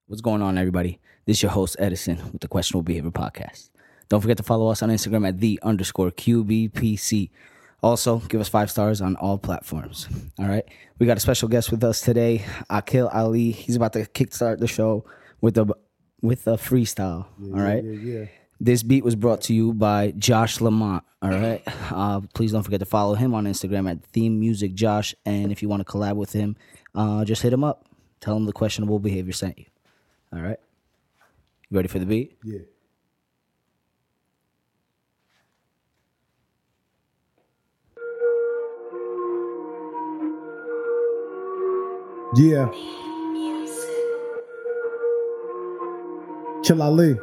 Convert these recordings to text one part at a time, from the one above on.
What's going on, everybody? This is your host, Edison, with the Questionable Behavior Podcast. Don't forget to follow us on Instagram at _QBPC. Also, give us 5 stars on all platforms. All right? We got a special guest with us today, Akil Ali. He's about to kickstart the show with a freestyle. All right? Yeah. This beat was brought to you by Josh Lamont. All right? Please don't forget to follow him on Instagram at Theme Music Josh. And if you want to collab with him, just hit him up. Tell him the Questionable Behavior sent you. All right? You ready for the beat? Yeah. Yeah. Kill Ali.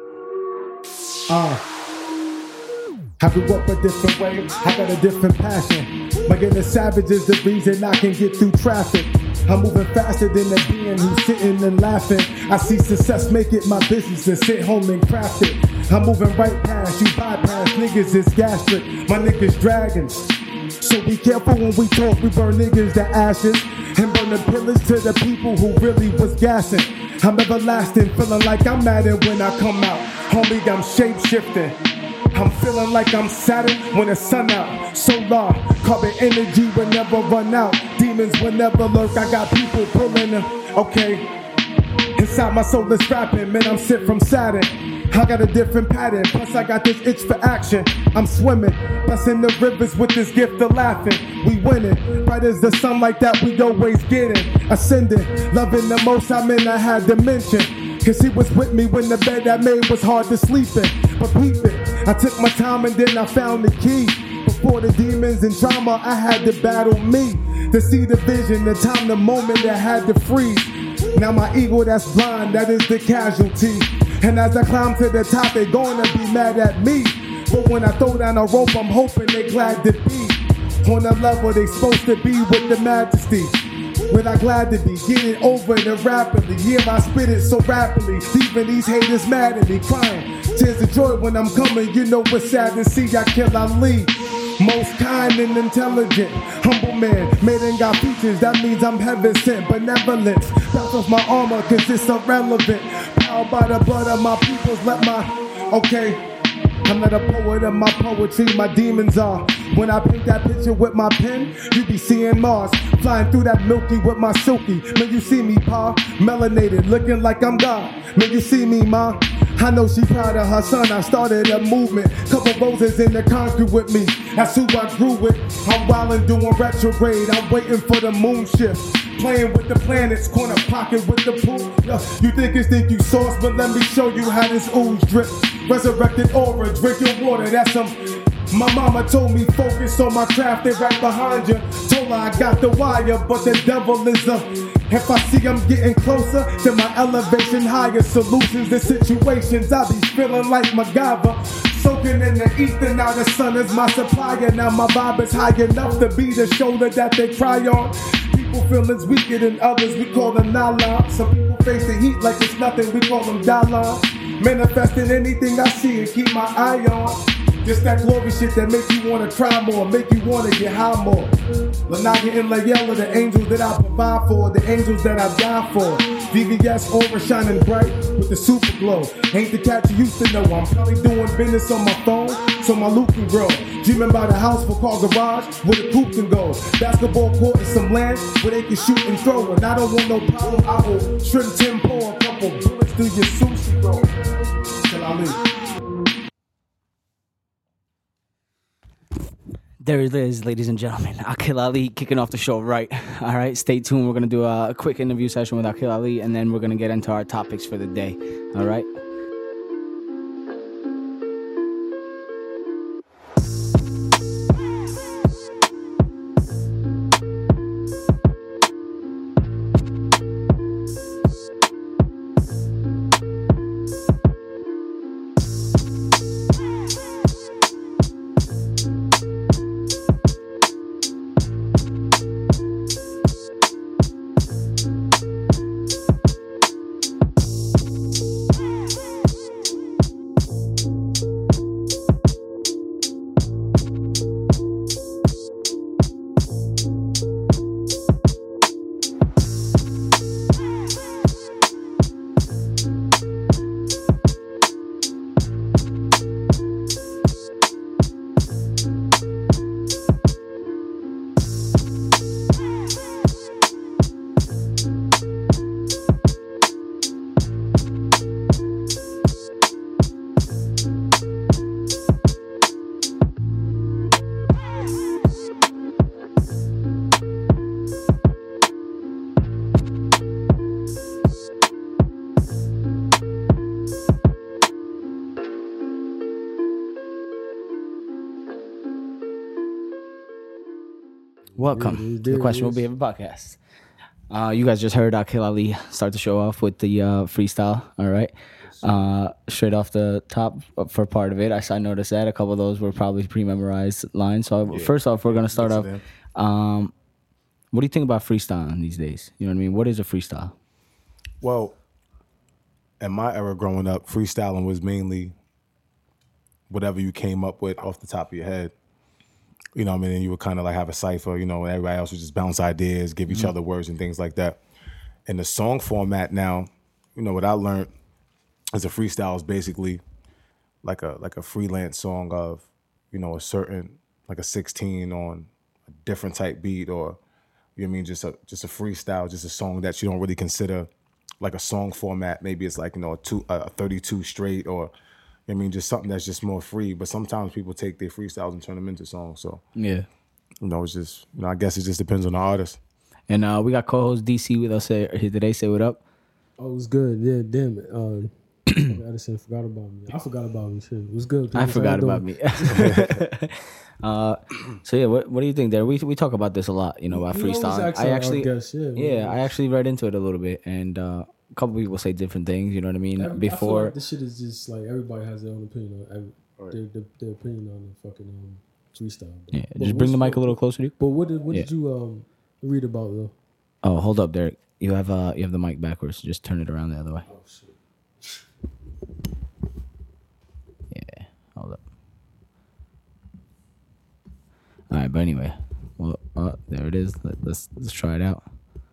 I grew up a different way. I got a different passion. My inner savage is the reason I can get through traffic. I'm moving faster than the being who's sitting and laughing. I see success, make it my business and sit home and craft it. I'm moving right past you, bypass niggas is gastric. My niggas dragons. So be careful when we talk, we burn niggas to ashes and burn the pillars to the people who really was gassing. I'm everlasting, feeling like I'm Madden when I come out. Homie, I'm shape-shifting. I'm feeling like I'm Saturn when the sun out. Solar, carbon energy will never run out. Demons will never lurk. I got people pulling them. Okay. Inside my soul is rapping. Man, I'm sent from Saturn. I got a different pattern. Plus I got this itch for action. I'm swimming. Blessing the rivers with this gift of laughing. We winning. Bright as the sunlight that we always getting. Ascending. Loving the most I'm in a high dimension. Cause he was with me when the bed I made was hard to sleep in. But peep it, I took my time and then I found the key. Before the demons and trauma, I had to battle me. To see the vision, the time, the moment that had to freeze. Now my ego that's blind, that is the casualty. And as I climb to the top, they gonna be mad at me. But when I throw down a rope, I'm hoping they glad to be on the level they supposed to be with the majesty. When I glad to be getting over it rapidly. Yeah, I spit it so rapidly. Even these haters mad at me, crying. Tears of joy when I'm coming. You know what's sad to see. I kill Ali. Most kind and intelligent. Humble man. Made and got features. That means I'm heaven sent. Benevolence. That's off my armor cause it's irrelevant. Powered by the blood of my peoples. Let my... Okay. I'm not a poet of my poetry, my demons are. When I paint that picture with my pen, you be seeing Mars. Flying through that milky with my silky. Man, you see me, pa, melanated, looking like I'm God. Man, you see me, ma. I know she proud of her son, I started a movement. Couple roses in the concrete with me, that's who I grew with. I'm wildin' doing retrograde, I'm waiting for the moon shift. Playing with the planets, corner pocket with the pool. You think you sauce, but let me show you how this ooze drip. Resurrected aura, drink your water, that's some... My mama told me focus on my craft, they right behind you. Told her I got the wire, but the devil is a... If I see I'm getting closer, then my elevation higher. Solutions to situations, I be feeling like MacGyver. Soaking in the ether, now the sun is my supplier. Now my vibe is high enough to be the shoulder that they cry on. People feelings weaker than others, we call them nylon. Some people face the heat like it's nothing, we call them Dalon. Manifesting anything I see and keep my eye on. Just that glory shit that make you wanna cry more, make you wanna get high more. Lanaga and Layella, the angels that I provide for, the angels that I die for. VVS aura shining bright with the super glow. Ain't the cat you used to know, I'm probably doing business on my phone, so my loot can grow. Dreaming about a house for car garage where the coop can go. Basketball court and some land where they can shoot and throw. And I don't want no problem, I will shrimp tempo, a couple bullets through your sushi roll. Till I leave. There it is, ladies and gentlemen. Akil Ali kicking off the show right. All right, stay tuned. We're going to do a quick interview session with Akil Ali, and then we're going to get into our topics for the day. All right? Welcome to the Questionable Behavior Podcast. You guys just heard Akil Ali start the show off with the freestyle. All right. Straight off the top for part of it. I noticed that a couple of those were probably pre-memorized lines. So first off, we're gonna start off. What do you think about freestyling these days? You know what I mean? What is a freestyle? Well, in my era growing up, freestyling was mainly whatever you came up with off the top of your head. You know what I mean? And you would kind of like have a cipher, you know, and everybody else would just bounce ideas, give each other words and things like that. In the song format now, you know, what I learned as a freestyle is basically like a freelance song of, you know, a certain, like a 16 on a different type beat, or you know what I mean, just a freestyle, just a song that you don't really consider like a song format. Maybe it's like, you know, a 32 straight, or you know what I mean, just something that's just more free. But sometimes people take their freestyles and turn them into songs. So Yeah. you know, it's just, you know, I guess it just depends on the artist. And we got co-host DC with us here today. Say what up. Oh, it was good. Yeah, damn it. Edison forgot about me. I forgot about me. Shit, it was good. I forgot about me. So yeah, what do you think there? We talk about this a lot, you know, about freestyle. I actually read into it a little bit, and a couple people say different things. You know what I mean? I feel like this shit is just like everybody has their own opinion on their opinion on the fucking freestyle. Yeah, just bring the mic a little closer to you. But what did you read about though? Oh, hold up, Derek. You have the mic backwards. Just turn it around the other way. Oh shit. Yeah, hold up. All right, but anyway, well, there it is. Let's try it out.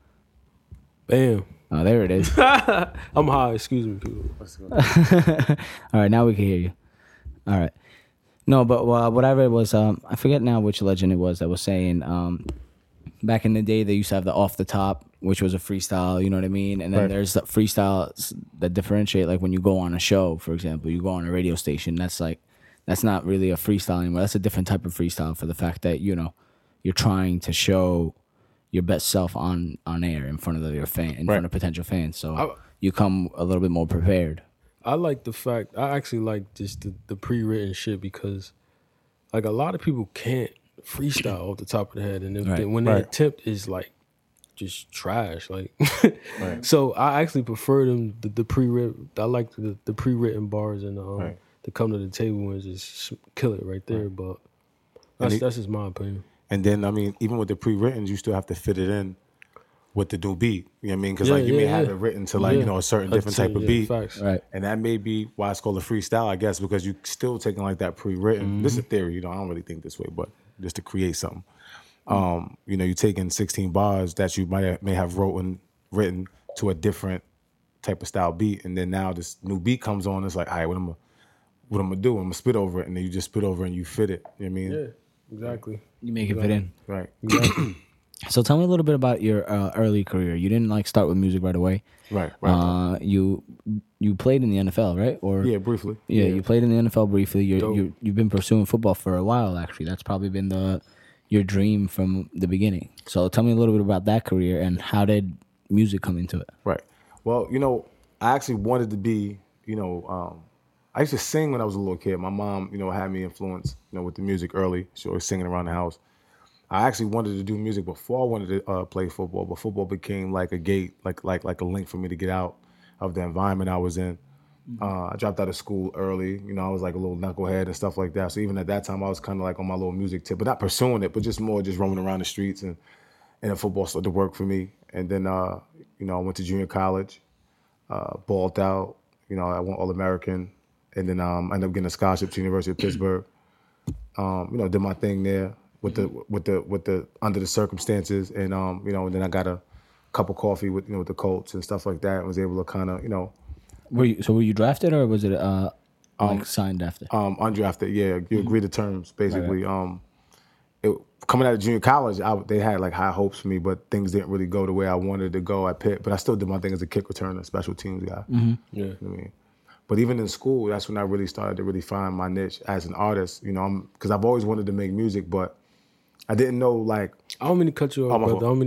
Bam. Oh, there it is. I'm high. Excuse me, people. All right, now we can hear you. All right. No, but what I read was I forget now which legend it was that was saying back in the day they used to have the off the top, which was a freestyle, you know what I mean? And then there's the freestyles that differentiate, like when you go on a show, for example, you go on a radio station, that's not really a freestyle anymore. That's a different type of freestyle for the fact that, you know, you're trying to show your best self on air in front of your fan, front of potential fans. So you come a little bit more prepared. I like the fact, I actually like just the pre-written shit, because like a lot of people can't freestyle off the top of the head, and when their attempt is like just trash, like so I actually prefer them the pre-written. I like the pre-written bars and to come to the table and just kill it right there. But that's just my opinion. And then I mean, even with the pre-written, you still have to fit it in with the new beat. You know what I mean? Because like you may have it written to like you know a certain different type of beat, right? And that may be why it's called a freestyle, I guess, because you still taking like that pre-written. This is a theory, you know. I don't really think this way, but just to create something. You know, you taking 16 bars that you may have written to a different type of style beat, and then now this new beat comes on. It's like, all right, what I'm gonna do? I'm gonna spit over it, and then you just spit over and you fit it. You know what I mean? Yeah, exactly. You make it fit in, right? Exactly. So tell me a little bit about your early career. You didn't like start with music right away, right? You played in the NFL, right? Or briefly. Yeah, you played in the NFL briefly. You've been pursuing football for a while, actually. That's probably been your dream from the beginning. So tell me a little bit about that career and how did music come into it? Right. Well, you know, I actually wanted to be, you know, I used to sing when I was a little kid. My mom, you know, had me influenced, you know, with the music early. She was singing around the house. I actually wanted to do music before I wanted to play football, but football became like a gate, like a link for me to get out of the environment I was in. I dropped out of school early. You know, I was like a little knucklehead and stuff like that. So even at that time, I was kind of like on my little music tip, but not pursuing it, but just more just roaming around the streets, and then football started to work for me. And then, you know, I went to junior college, balled out. You know, I went All-American, and then I ended up getting a scholarship to the University of Pittsburgh. You know, did my thing there with the under the circumstances, and you know, and then I got a cup of coffee with with the Colts and stuff like that, and was able to kind of Were you drafted, or was it like signed after? Undrafted, yeah. You agree to terms, basically. Right. Coming out of junior college, they had like high hopes for me, but things didn't really go the way I wanted to go at Pitt. But I still did my thing as a kick returner, special teams guy. Yeah. You know what I mean? But even in school, that's when I really started to really find my niche as an artist. You know, because I've always wanted to make music, but I didn't know like. I don't mean to cut you off,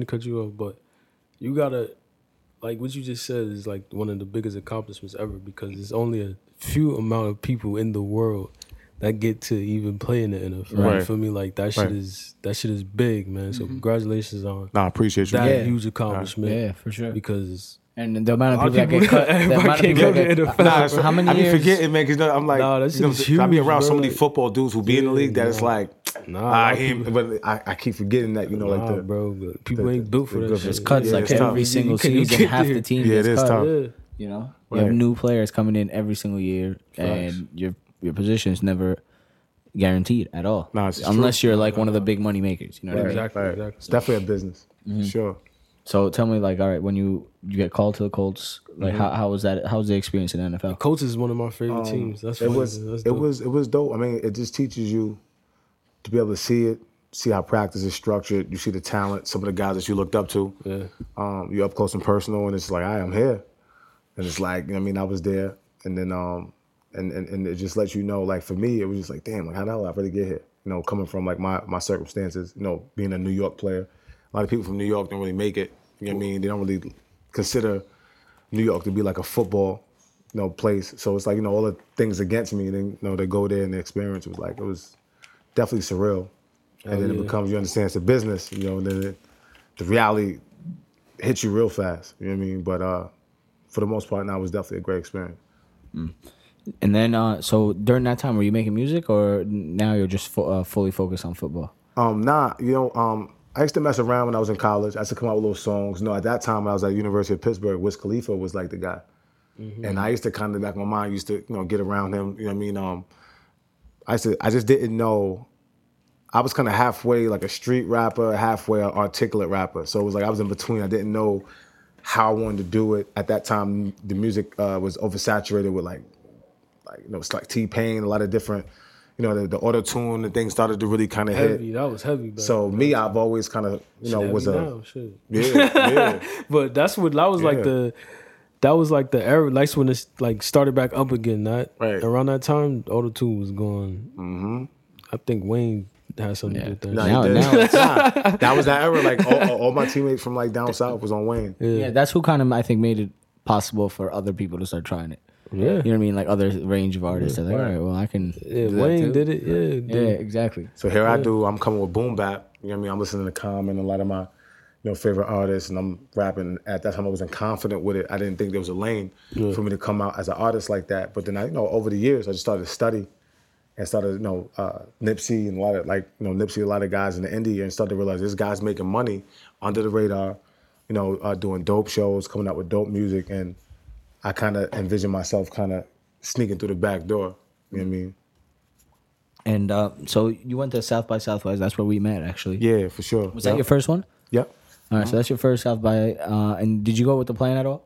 but you gotta. Like what you just said is like one of the biggest accomplishments ever, because there's only a few amount of people in the world that get to even play in the NFL. Right. You feel me? Like that shit is big, man. So congratulations on I appreciate you. that huge accomplishment. Yeah, for sure. Because And the amount of people that get cut. The everybody amount of can't people go that to get, NFL. for how many I be years? forgetting, man, because I'm like, Nah, that shit is I be huge, around so bro. many Like, football dudes who be in the league that it's like, Nah, but I keep forgetting that, you know, like the bro, but people ain't built for that It's shit. It's cuts Yeah, like it's tough. every single You can't even season. get Half there. the team Yeah, gets it is cut. tough. Yeah. You know, you have Right. new players coming in every single year, and your position is never guaranteed at all. Nah, it's unless true. you're like one of the big money makers. You know what I mean? Exactly. Right. Exactly. It's definitely a business. Sure. So tell me, like, all right, when you get called to the Colts, like, how was that? How was the experience in the NFL? Colts is one of my favorite teams. That's It funny. was That's it dope. was dope. I mean, it just teaches you to be able to see it, see how practice is structured. You see the talent, some of the guys that you looked up to. Yeah. You're up close and personal, and it's like, I'm here, and it's like, you know what I mean, I was there, and then and it just lets you know, like for me, it was just like, damn, like how the hell did I really get here? You know, coming from like my circumstances, you know, being a New York player, a lot of people from New York don't really make it. You know what I mean? They don't really consider New York to be like a football, you know, place. So it's like, you know, all the things against me, and then, you know, they go there and the experience was like, it was definitely surreal. And then it becomes, you understand it's a business, you know, and then the reality hits you real fast. You know what I mean? But for the most part, now it was definitely a great experience. And then, so during that time, were you making music, or now you're just fully focused on football? I used to mess around when I was in college. I used to come out with little songs. You know, at that time when I was at the University of Pittsburgh, Wiz Khalifa was like the guy. And I used to kind of, back in my mind, used to, you know, get around him. You know what I mean? I just didn't know. I was kind of halfway like a street rapper, halfway an articulate rapper. So it was like I was in between. I didn't know how I wanted to do it. At that time, the music was oversaturated with like you know, it's like T-Pain, a lot of different, you know, the auto-tune and things started to really kind of hit. Heavy. That was heavy. Back So me, I've always kind of, you know, was shit. yeah. But that was like the era. That's when it's like started back up again. That Right. around that time, auto-tune was going. Mm-hmm. I think Wayne had something to do with that. Now it's That was that era. Like all my teammates from like down south was on Wayne. yeah, that's who kind of I think made it possible for other people to start trying it. Yeah. You know what I mean? Like other range of artists. They're like, all right, well, I can. Yeah, do that Wayne too. did it. Yeah, Yeah, exactly. So here I do. I'm coming with boom bap. You know what I mean? I'm listening to Common, a lot of my, you know, favorite artists, and I'm rapping. At that time, I wasn't confident with it. I didn't think there was a lane for me to come out as an artist like that. But then over the years, I just started to study and started, Nipsey and a lot of Nipsey, a lot of guys in the indie, and started to realize this guy's making money under the radar, doing dope shows, coming out with dope music, and I kind of envision myself kind of sneaking through the back door. You know what I mean? And so you went to South by Southwest. That's where we met, actually. Yeah, for sure. Was that your first one? Yep. All right, so that's your first South by. And did you go with the plan at all?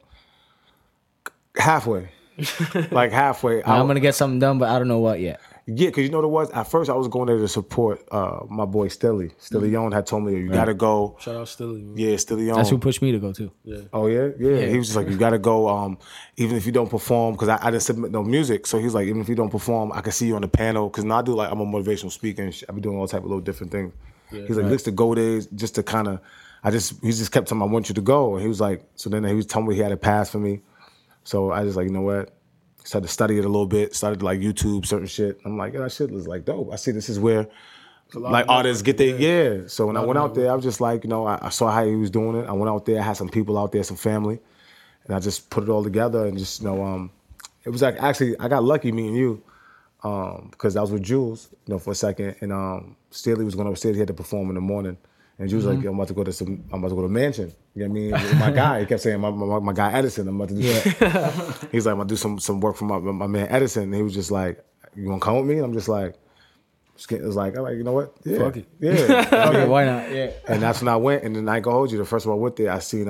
Halfway. Like halfway. I'm gonna get something done, but I don't know what yet. Yeah, because you know what it was? At first, I was going there to support my boy Stilly. Stilly Young had told me, you got to go. Shout out Stilly. Man. Yeah, Stilly Young. That's who pushed me to go too. Yeah. Oh, yeah? Yeah. He was just like, you got to go, even if you don't perform, because I didn't submit no music. So he's like, even if you don't perform, I can see you on the panel. Because now I'm a motivational speaker, and I be doing all type of little different things. He's like, looks to go there just to kind of, he just kept telling me, I want you to go. And he was like, so then he was telling me he had a pass for me. So I just like, you know what? Started to study it a little bit, started to like YouTube certain shit. I'm like, yeah, that shit was like dope. I see this is where like artists get their, So when I went out there, I was just like, I saw how he was doing it. I went out there, I had some people out there, some family, and I just put it all together and just, it was like, actually, I got lucky meeting you because I was with Jules, for a second, and Steely was going upstairs, he had to perform in the morning. And Jules was like, I'm about to go to Mansion. You know what I mean? With my guy, he kept saying, my guy Edison, I'm about to do He's like, I'm going to do some work for my man Edison. And he was just like, you want to come with me? And I'm just like, it was like, I'm like, you know what? Yeah. Fuck it. Yeah. Okay, why not? Yeah. And that's when I went. And then I ain't gonna hold you. The first one I went there, I seen,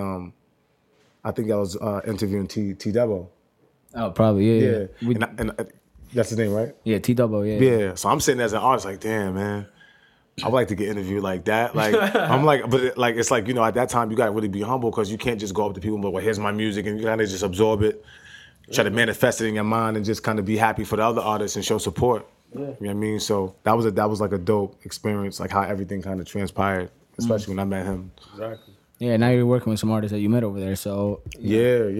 I think I was interviewing T Debo. Oh, probably, yeah. And that's his name, right? Yeah, T-Double, yeah. Yeah. So I'm sitting there as an artist like, damn, man. I would like to get interviewed like that. Like, I'm like, but it's like, at that time you got to really be humble because you can't just go up to people and be like, well, here's my music, and you kind of just absorb it, try to manifest it in your mind and just kind of be happy for the other artists and show support. Yeah. You know what I mean? So that was like a dope experience, like how everything kind of transpired, especially when I met him. Exactly. Yeah, now you're working with some artists that you met over there, so. Yeah.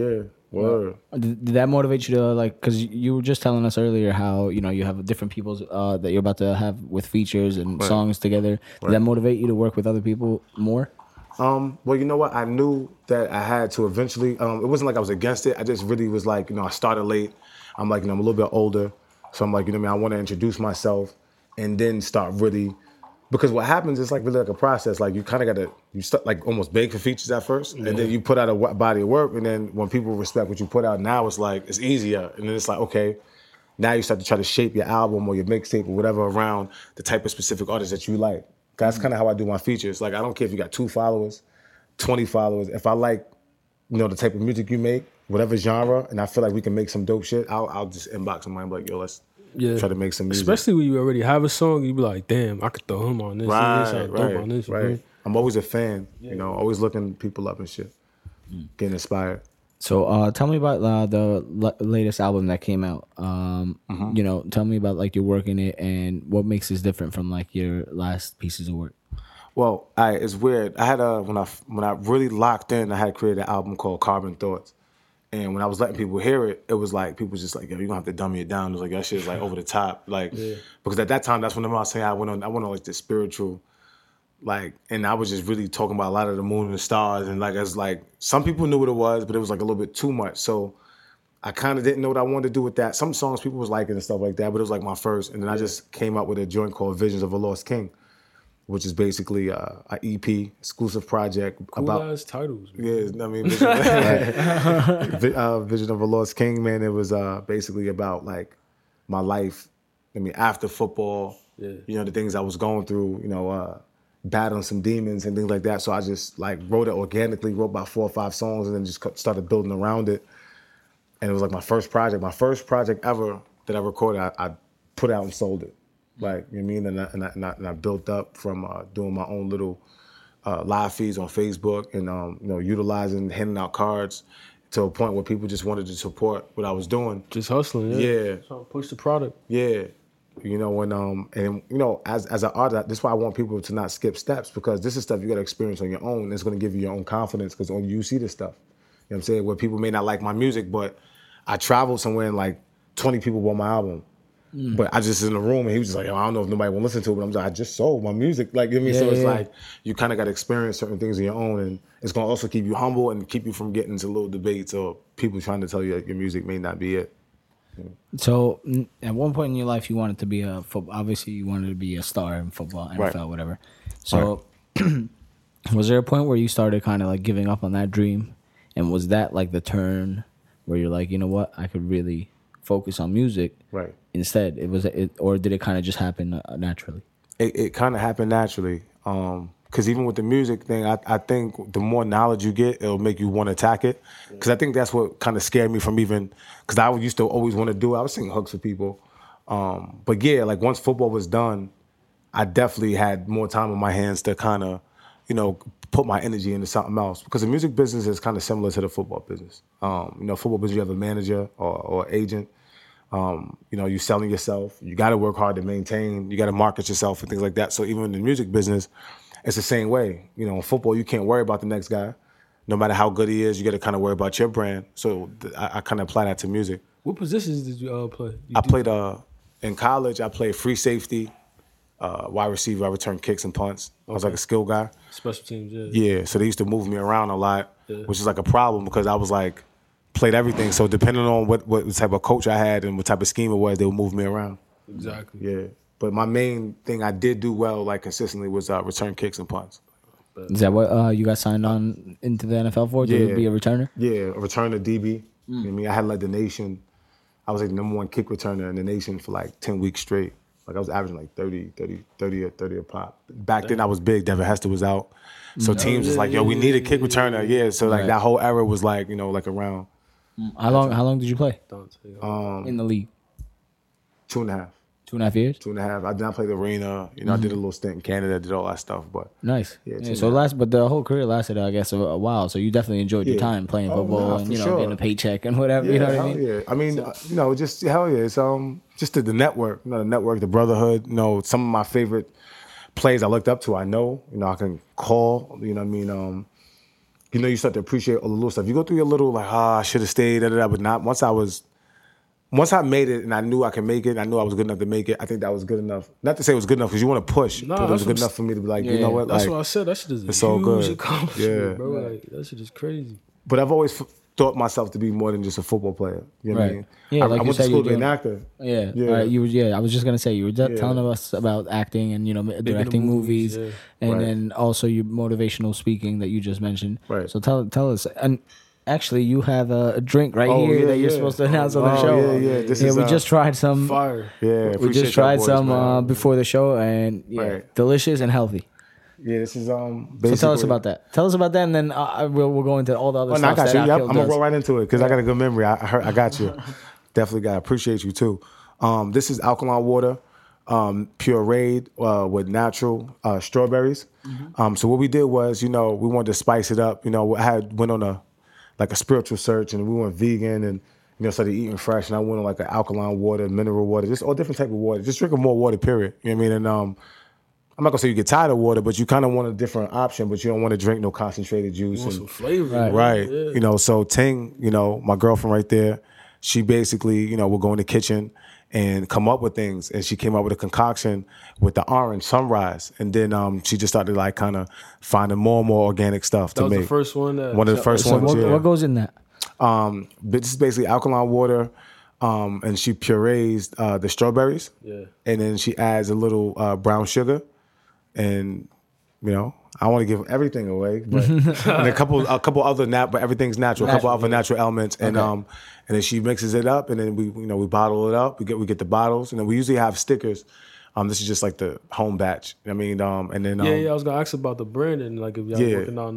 Word. Did that motivate you to like? Because you were just telling us earlier how you have different people's that you're about to have with features and songs together. Did that motivate you to work with other people more? Well, you know what? I knew that I had to eventually. It wasn't like I was against it. I just really was like, I started late. I'm like, I'm a little bit older, so I'm like, I want to introduce myself and then start really. Because what happens is like really like a process. Like you kind of got to, you start like almost beg for features at first, and then you put out a body of work, and then when people respect what you put out, now it's like it's easier, and then it's like okay, now you start to try to shape your album or your mixtape or whatever around the type of specific artist that you like. That's kind of how I do my features. Like I don't care if you got 2 followers, 20 followers. If I like, the type of music you make, whatever genre, and I feel like we can make some dope shit, I'll just inbox somebody and be like, yo, let's try to make some music. Especially when you already have a song, you be like, damn, I could throw him on this. Right. I'm always a fan, always looking people up and shit, getting inspired. So tell me about the latest album that came out. Tell me about like your work in it and what makes this different from like your last pieces of work. Well, it's weird. I had when I really locked in, I had created an album called Carbon Thoughts. And when I was letting people hear it, it was like, people was just like, yo, you're gonna have to dummy it down. It was like, that shit is like over the top. Like, because at that time, that's when I was saying I went on like the spiritual, like, and I was just really talking about a lot of the moon and the stars. And like, as like, some people knew what it was, but it was like a little bit too much. So I kind of didn't know what I wanted to do with that. Some songs people was liking and stuff like that, but it was like my first. And then I just came up with a joint called Visions of a Lost King, which is basically a EP, exclusive project. Cool-ass titles. Man. Yeah, I mean, Vision of a Lost King, man. It was basically about like my life. I mean, after football, the things I was going through, battling some demons and things like that. So I just like wrote it organically, wrote about 4 or 5 songs, and then just started building around it. And it was like my first project ever that I recorded. I put out and sold it. Like, you know what I mean? And I built up from doing my own little live feeds on Facebook and, utilizing, handing out cards to a point where people just wanted to support what I was doing. Just hustling, yeah. Trying to push the product. Yeah. As an artist, this is why I want people to not skip steps, because this is stuff you got to experience on your own. And it's going to give you your own confidence because only you see this stuff. You know what I'm saying? Where people may not like my music, but I traveled somewhere and like 20 people bought my album. But I just in the room and he was just like, I don't know if nobody will listen to it, but I'm like, I just sold my music. Like, you know what I mean? So it's like, you kind of got to experience certain things on your own, and it's going to also keep you humble and keep you from getting into little debates or people trying to tell you that your music may not be it. So at one point in your life, you wanted to be obviously you wanted to be a star in football, NFL, whatever. So was there a point where you started kind of like giving up on that dream? And was that like the turn where you're like, you know what, I could really focus on music instead? Or did it kind of just happen naturally? It kind of happened naturally. Because even with the music thing, I think the more knowledge you get, it'll make you want to attack it. Because I think that's what kind of scared me from even, because I used to always want to do it. I was singing hooks for people. But yeah, like once football was done, I definitely had more time on my hands to kind of, put my energy into something else. Because the music business is kind of similar to the football business. Football business, you have a manager or agent. You're selling yourself. You got to work hard to maintain. You got to market yourself and things like that. So even in the music business, it's the same way. In football, you can't worry about the next guy. No matter how good he is, you got to kind of worry about your brand. So I kind of apply that to music. What positions did you play? I played in college. I played free safety, wide receiver. I returned kicks and punts. I was like a skill guy. Special teams, Yeah. So they used to move me around a lot, which is like a problem because I was like played everything. So depending on what type of coach I had and what type of scheme it was, they would move me around. Exactly. Yeah. But my main thing I did do well, like consistently, was return kicks and punts. Is that what you got signed on into the NFL for? To be a returner? Yeah, a returner DB. You know what I mean, I had led the nation. I was like the #1 kick returner in the nation for like 10 weeks straight. Like I was averaging like 30 a pop. Back then I was big. Devin Hester was out. So teams was like, yo, we need a kick returner. Yeah, so like that whole era was like, like around. How long did you play in the league? 2.5. 2.5 years? 2.5. I did not play the arena. I did a little stint in Canada, did all that stuff. But nice. Yeah, so but the whole career lasted, I guess, a while. So you definitely enjoyed your time playing football and getting a paycheck and whatever. Yeah, you know what I mean? Yeah. I mean, just hell yeah. It's just the network. The network, the brotherhood. Some of my favorite players I looked up to. I know. I can call. You know what I mean. you know, you start to appreciate all the little stuff. You go through your little like, I should have stayed, but not once I made it and I knew I could make it, I knew I was good enough to make it. I think that was good enough. Not to say it was good enough because you want to push, but it was good enough for me to be like, you know what? That's like, what I said. That shit is it's a all huge good. accomplishment, bro. Like, that shit is crazy. But I've always thought myself to be more than just a football player. You know what I mean? Yeah, I went to school to be an actor. Yeah. Right. I was just gonna say you were telling us about acting and directing movies, and then also your motivational speaking that you just mentioned. Right. So tell us. And actually, you have a drink right here that you're supposed to announce on the show. Yeah. We just tried some fire. Yeah, we just tried some before the show, and delicious and healthy. Yeah, this is basically. So tell us about that. Tell us about that, and then we'll go into all the other stuff. I got you. Yep, I'm gonna roll right into it because I got a good memory. I got you. Definitely got. Appreciate you too. This is alkaline water, pureed with natural strawberries. So what we did was, we wanted to spice it up. I went on a spiritual search, and we went vegan, and started eating fresh. And I went on like an alkaline water, mineral water, just all different type of water. Just drinking more water, period. You know what I mean? And I'm not gonna say you get tired of water, but you kind of want a different option. But you don't want to drink no concentrated juice. You want some flavor, right? Yeah. So Ting, my girlfriend right there, she basically, will go in the kitchen and come up with things, and she came up with a concoction with the orange sunrise, and then she just started like kind of finding more and more organic stuff to make. That was the first one. One of the first ones. What goes in that? This is basically alkaline water. And she purees the strawberries, and then she adds a little brown sugar, and I don't want to give everything away, but and a couple other but everything's natural. A couple other natural elements, and and then she mixes it up, and then we bottle it up. We get the bottles, and then we usually have stickers. This is just like the home batch. I mean, and then I was gonna ask about the branding, like if y'all working on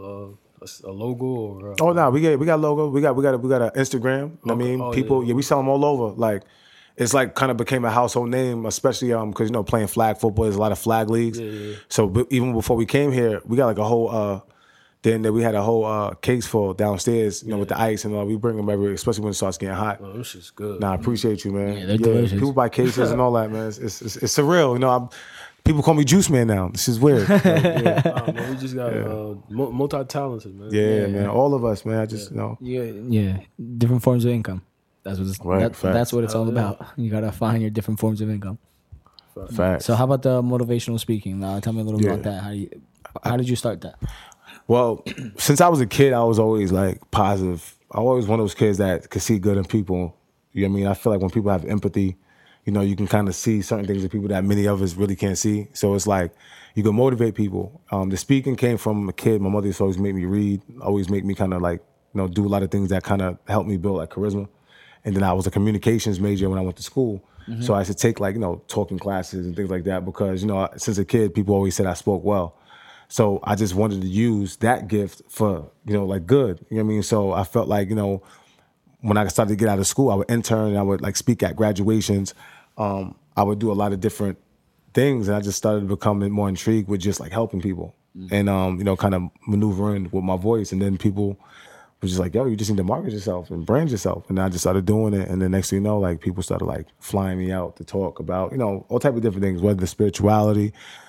a logo or we got logo. We got an Instagram. I mean, people we sell them all over. Like it's like kind of became a household name, especially because playing flag football. There's a lot of flag leagues. So even before we came here, we got like a whole. Then we had a whole case full downstairs, with the ice, and we bring them everywhere, especially when it starts getting hot. Oh, this shit's good. Nah, I appreciate you, man. Yeah, they're delicious. People buy cases and all that, man. It's surreal. People call me Juice Man now. This is weird. Man, we just got multi-talented, man. Yeah, man. All of us, man. I just Different forms of income. That's what that's what it's all about. You gotta find your different forms of income. Facts. So how about the motivational speaking? Tell me a little about that. How did you start that? Well, since I was a kid, I was always like positive. I was always one of those kids that could see good in people. You know what I mean? I feel like when people have empathy, you can kind of see certain things in people that many of us really can't see. So it's like you can motivate people. The speaking came from a kid. My mother used to always make me read, always make me kind of like, do a lot of things that kind of helped me build like charisma. And then I was a communications major when I went to school. Mm-hmm. So I used to take like, talking classes and things like that because, since a kid, people always said I spoke well. So I just wanted to use that gift for, like good. You know what I mean? So I felt like, when I started to get out of school, I would intern and I would like speak at graduations. I would do a lot of different things, and I just started becoming more intrigued with just like helping people and kind of maneuvering with my voice. And then people were just like, yo, you just need to market yourself and brand yourself. And I just started doing it. And then next thing you know, like people started like flying me out to talk about, all type of different things, whether it's spirituality.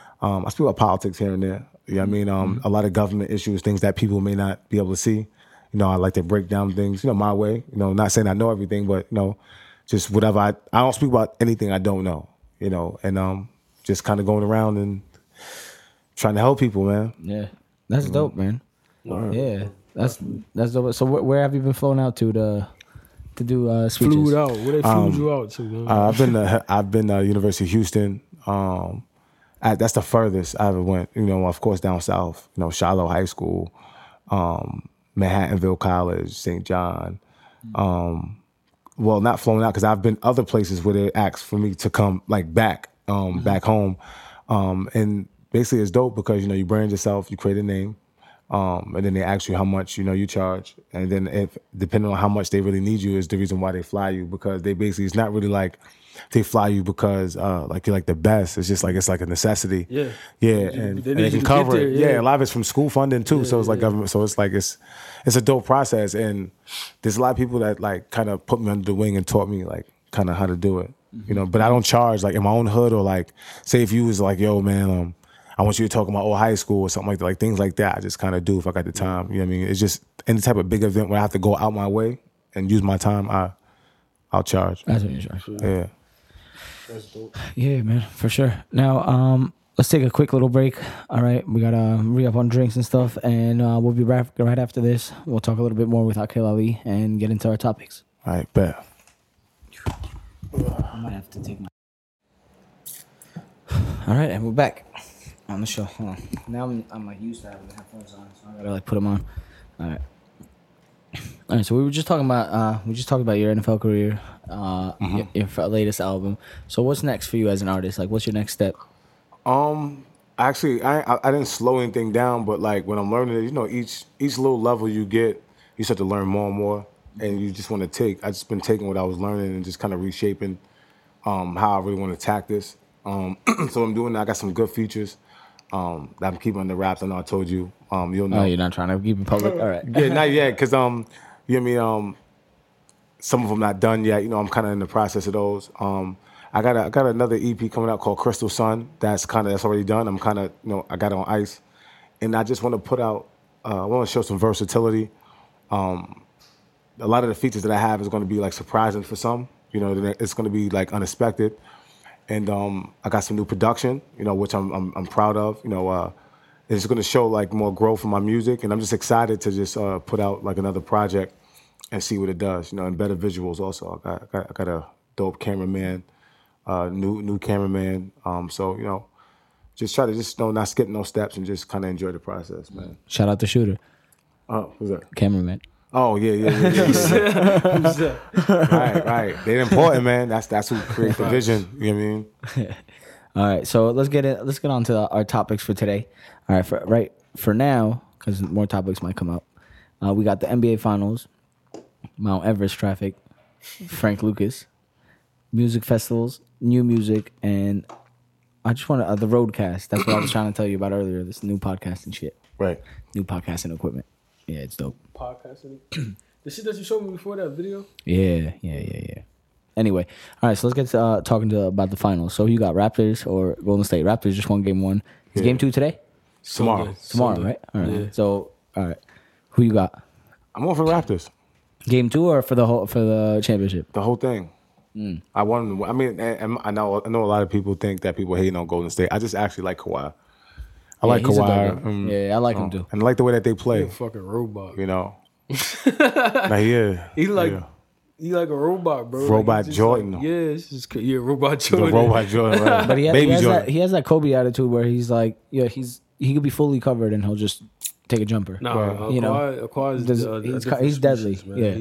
I speak about politics here and there. You know what I mean? A lot of government issues, things that people may not be able to see. I like to break down things, my way. Not saying I know everything, but, just whatever. I don't speak about anything I don't know, and just kind of going around and trying to help people, man. Yeah, that's dope, man. Yeah, that's dope. So where have you been flown out to do speeches? Flew out. Where they flew you out to? Man? I've been to University of Houston. That's the furthest I ever went. Of course down south. Shiloh High School, Manhattanville College, St. John. Well, not flown out because I've been other places where they asked for me to come like back home. And basically it's dope because, you brand yourself, you create a name, and then they ask you how much, you charge. And then if depending on how much they really need you is the reason why they fly you, because they basically, it's not really like they fly you because like you're like the best. It's just like, it's like a necessity. Yeah. Yeah. And they can cover it. Yeah. A lot of it's from school funding too. So it's like government. So it's like, it's a dope process. And there's a lot of people that like kind of put me under the wing and taught me like kind of how to do it, but I don't charge like in my own hood or like say if you was like, yo man, I want you to talk about old high school or something like that. Like things like that, I just kind of do if I got the time. You know what I mean? It's just any type of big event where I have to go out my way and use my time. I'll charge. That's what you charge. Yeah. That's dope. Yeah, man, for sure. Now, let's take a quick little break. All right, we gotta re-up on drinks and stuff, and we'll be right after this. We'll talk a little bit more with Akil Ali and get into our topics. All right, bet. I might have to take my. All right, and we're back on the show. Hold on. Now I'm like used to having the headphones on, so I gotta like put them on. All right. All right, so we were just talking about your NFL career, your latest album. So what's next for you as an artist? Like, what's your next step? Actually, I didn't slow anything down, but like when I'm learning it, you know, each little level you get, you start to learn more and more, and you just want to take. I just been taking what I was learning and just kind of reshaping how I really want to attack this. So I'm doing that. I got some good features that I'm keeping under wraps. I know I told you. You'll know. Oh, you're not trying to keep it public? All right. Yeah, not yet, because you know what I mean. Some of them not done yet. You know, I'm kind of in the process of those. I got another EP coming out called Crystal Sun. That's already done. I'm kind of, you know, I got it on ice, and I just want to put out. I want to show some versatility. A lot of the features that I have is going to be like surprising for some. You know, it's going to be like unexpected, and I got some new production. You know, which I'm proud of. You know, it's going to show like more growth in my music, and I'm just excited to just put out like another project and see what it does. You know, and better visuals also. I got a dope cameraman. New cameraman. So, you know, just try to not skip no steps and just kind of enjoy the process, man. Shout out to Shooter. Oh, who's that? Cameraman. Oh, yeah. Right. They're important, man. That's who creates the vision. You know what I mean? All right, so let's get on to our topics for today. All right, for now, because more topics might come up. We got the NBA Finals, Mount Everest traffic, Frank Lucas, music festivals, new music, and I just want to the Roadcast. That's what I was trying to tell you about earlier. This new podcast and shit. Right. New podcasting equipment. Yeah, it's dope. Podcasting. The shit that you showed me before that video. Yeah. Anyway, all right. So let's get to talking about the finals. So you got Raptors or Golden State? Raptors just won game 1. Is game 2 today? Tomorrow, right? All right. Yeah. So all right, who you got? I'm going for Raptors. Game 2 or for the championship? The whole thing. I want them to win. I mean, and I know a lot of people think that people hating on Golden State. I just actually like Kawhi. I like he's a Kawhi. dog. Yeah, I like him too. And I like the way that they He play. a fucking robot. You know. Like, yeah. He like a robot, bro. Robot Like, he's just Jordan. Like, yeah, it's just robot The Jordan. robot Jordan, right? But he Baby has Jordan. he has that Kobe attitude where he's like, yeah, he could be fully covered and he'll just take a jumper. Nah, you know, Kawhi's he's deadly. Man. Yeah,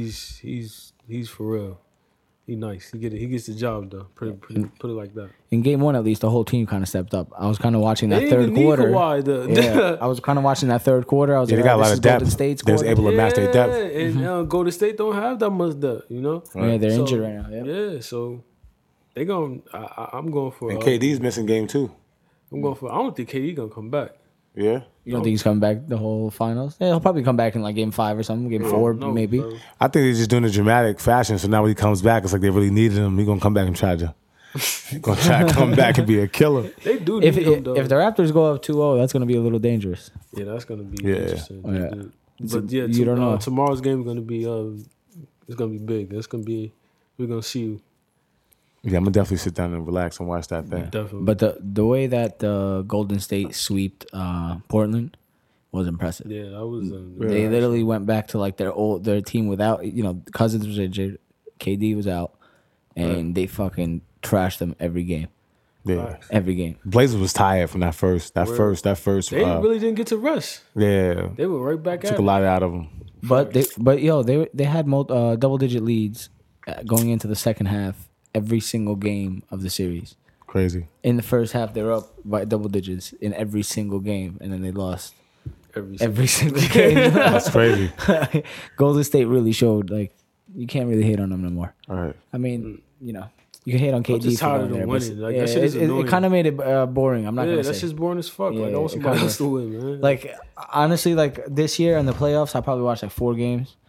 He's for real. He nice. He gets the job done. Put it like that. in game 1 at least, the whole team kind of stepped up. I was kind of watching that They third didn't need quarter. Kawhi, I was kind of watching that third quarter. I was Yeah, like, they got a lot this of is Golden depth. State's They was quarter. able to match their depth. And Golden State don't have that much depth, you know. Yeah, they're So, injured right now. Yep. Yeah, so they going. I'm going for. And KD's missing game 2. I'm going for. I don't think KD gonna come back. Yeah. You don't think he's coming back the whole finals? Yeah, he'll probably come back in like game 5 or something, game 4 No, maybe. bro. I think they're just doing a dramatic fashion. So now when he comes back, it's like they really needed him. He's gonna come back and try to come back and be a killer. They do need him though. If the Raptors go up 2-0, that's going to be a little dangerous. Yeah, that's gonna be Yeah. interesting. Oh, yeah. But yeah, You don't know. Tomorrow's game is gonna be it's gonna be big. We're gonna see you. Yeah, I'm gonna definitely sit down and relax and watch that thing. Definitely. But the way that Golden State swept Portland was impressive. yeah, that was. They literally went back to like their team without, you know, Cousins was injured, KD was out, and they fucking trashed them every game. Yeah. Every game. Blazers was tired from that first. They really didn't get to rest. Yeah. They were right back Took at a it. lot out of them. But they had double digit leads going into the second half every single game of the series. Crazy. In the first half, they were up by double digits in every single game, and then they lost every single game. That's crazy. Golden State really showed like you can't really hate on them no more. All right. I mean, you know, you can hate on KD. I'm just for tired going of them there, winning. but Like, that shit is it annoying. kind of made it boring. I'm not Yeah, gonna that's say. just boring as fuck. Like I Yeah, want it somebody kinda- else to win, man. Like honestly, like this year in the playoffs, I probably watched like 4 games,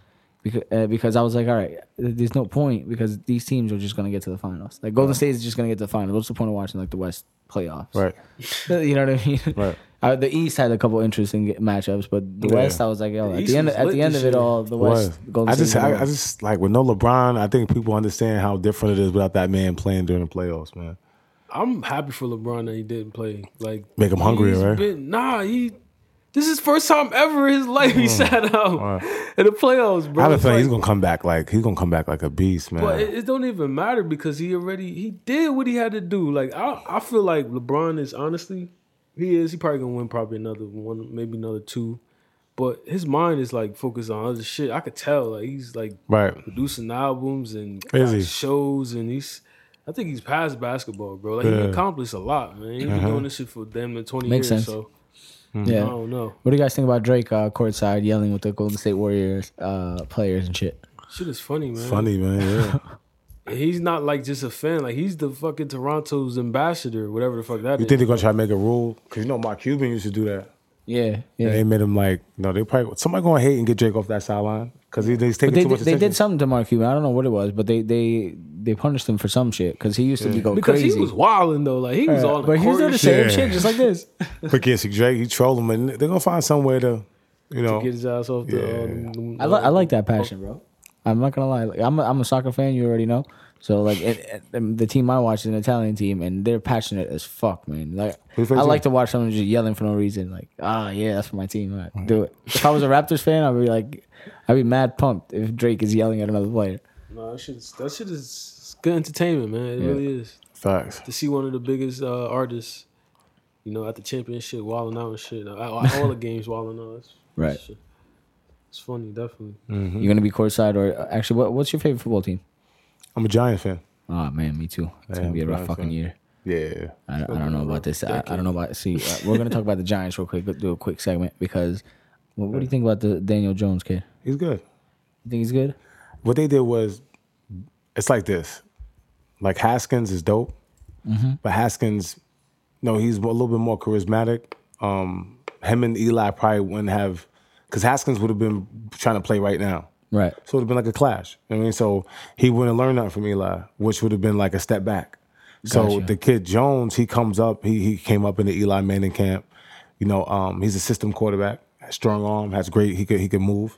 because I was like, all right, there's no point because these teams are just gonna get to the finals. Like Golden State is just gonna get to the finals. What's the point of watching like the West playoffs? Right. You know what I mean? Right. The East had a couple interesting matchups, but the West, I was like, yo, at the end of it all, the West, Golden State. I just like with no LeBron, I think people understand how different it is without that man playing during the playoffs, man. I'm happy for LeBron that he didn't play. Like make him hungrier, right? This is first time ever in his life he sat out in the playoffs, bro. I have a feeling he's gonna come back like a beast, man. But it don't even matter because he did what he had to do. Like I feel like LeBron is honestly, he probably gonna win probably another one, maybe another two. But his mind is like focused on other shit. I could tell like he's like producing albums and shows and I think he's past basketball, bro. Like he accomplished a lot, man. He's been doing this shit for damn near 20 Makes years. sense. So yeah, I don't know. What do you guys think about Drake courtside yelling with the Golden State Warriors players and shit? Shit is funny, man. It's funny, man. Yeah. And he's not like just a fan. Like he's the fucking Toronto's ambassador, whatever the fuck that is. You think they're gonna try to make a rule? Because Mark Cuban used to do that. Yeah. And they made him like, they probably somebody gonna hate and get Drake off that sideline because he's taking too much attention. They did something to Mark Cuban. I don't know what it was, but they punished him for some shit because he used to go because crazy. He was wilding though, like he was on the court. But he was doing the same shit, just like this. But yeah, see Drake, he trolled him, and they're gonna find some way to, to get his ass off the. I like that passion, bro. I'm not gonna lie. Like, I'm a soccer fan. You already know. So like the team I watch is an Italian team, and they're passionate as fuck, man. Like I like to watch someone just yelling for no reason. Like yeah, that's for my team. Right, do it. If I was a Raptors fan, I'd be mad pumped if Drake is yelling at another player. No, that shit is good entertainment, man. It really is. Facts. To see one of the biggest artists, at the championship wilding out and shit. All the games wilding out. Right. It's funny, definitely. Mm-hmm. You're gonna be courtside, or actually, what's your favorite football team? I'm a Giants fan. Oh man, me too. It's gonna be a rough fucking year. Yeah. I don't know about this. I don't know about. See, we're gonna talk about the Giants real quick. Do a quick segment because. What do you think about the Daniel Jones kid? He's good. You think he's good? What they did was, it's like this. Like Haskins is dope, but Haskins, he's a little bit more charismatic. Him and Eli probably wouldn't have, because Haskins would have been trying to play right now. Right. So it would have been like a clash. You know what I mean? So he wouldn't learn nothing from Eli, which would have been like a step back. So the kid Jones, he comes up, he came up in the Eli Manning camp. He's a system quarterback, has strong arm, has great, he could move.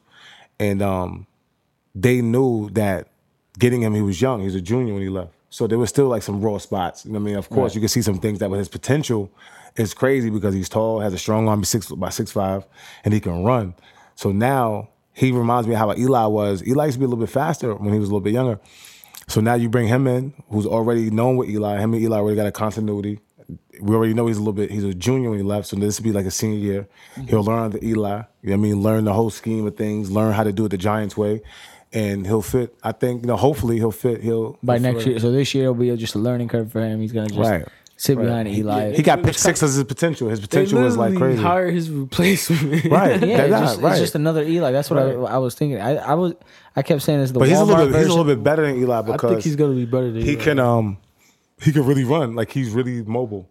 And they knew that getting him, he was young, he was a junior when he left. So there was still like some raw spots. You know what I mean? Of course, you can see some things that with his potential is crazy because he's tall, has a strong arm, he's 6'5", and he can run. So now he reminds me of how Eli was. Eli used to be a little bit faster when he was a little bit younger. So now you bring him in, who's already known with Eli. Him and Eli already got a continuity. We already know he's a junior when he left, so this will be like a senior year. He'll learn the Eli, you know what I mean? Learn the whole scheme of things, learn how to do it the Giants way, and he'll fit. I think, hopefully he'll fit. By next year. So this year will be just a learning curve for him. He's going to just sit behind Eli. He got pick six as his potential. His potential was like crazy. Hire his replacement. Right. Yeah, it's just another Eli. That's what I was thinking. I kept saying this. But he's a little bit better than Eli because I think he's going to be better than Eli. He can really run. Like he's really mobile.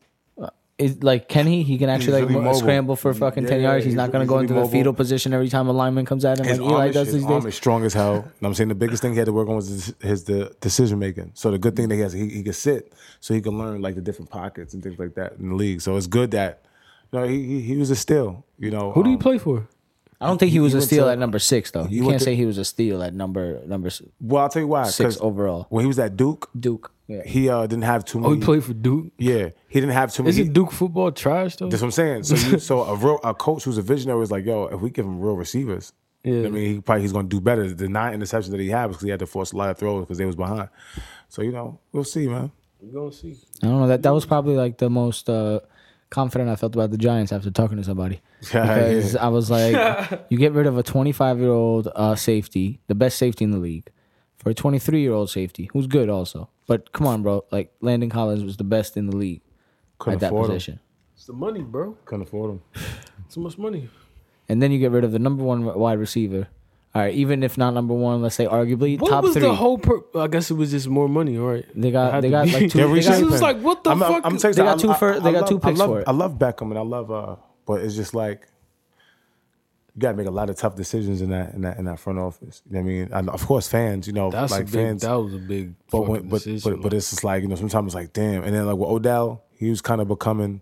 Can he? He can actually really scramble for fucking 10 yards. He's not going to go into the fetal position every time a lineman comes at him like Eli does these days. His arm is strong as hell. And I'm saying the biggest thing he had to work on was his decision making. So the good thing that he can sit so he can learn like the different pockets and things like that in the league. So it's good that he was a steal. Who do you play for? I don't think he was a steal at number 6 though. You can't say he was a steal at number. Well, I'll tell you why. 6 overall. When he was at Duke. Yeah. He didn't have too many. Oh, he played for Duke? Yeah. He didn't have too many. Isn't Duke football trash, though? That's what I'm saying. So a coach who's a visionary is like, yo, if we give him real receivers, I mean, he's going to do better. The 9 interceptions that he had was because he had to force a lot of throws because they was behind. So, we'll see, man. We're going to see. I don't know. That was probably like the most confident I felt about the Giants after talking to somebody. Because I was like, you get rid of a 25-year-old safety, the best safety in the league, for a 23-year-old safety, who's good also. But come on, bro. Like, Landon Collins was the best in the league at that position. It's the money, bro. Couldn't afford him. So much money. And then you get rid of the number 1 wide receiver. All right, even if not number 1, let's say arguably top 3. What was the whole I guess it was just more money, all right? They got like 2. It was like, what the fuck? They got 2 picks for it. I love Beckham and I love, but it's just like, you got to make a lot of tough decisions in that front office. You know what I mean? And of course, fans. You know, That's like fans. That was a big. But it's just like, you know, sometimes it's like, damn. And then like with Odell, he was kind of becoming.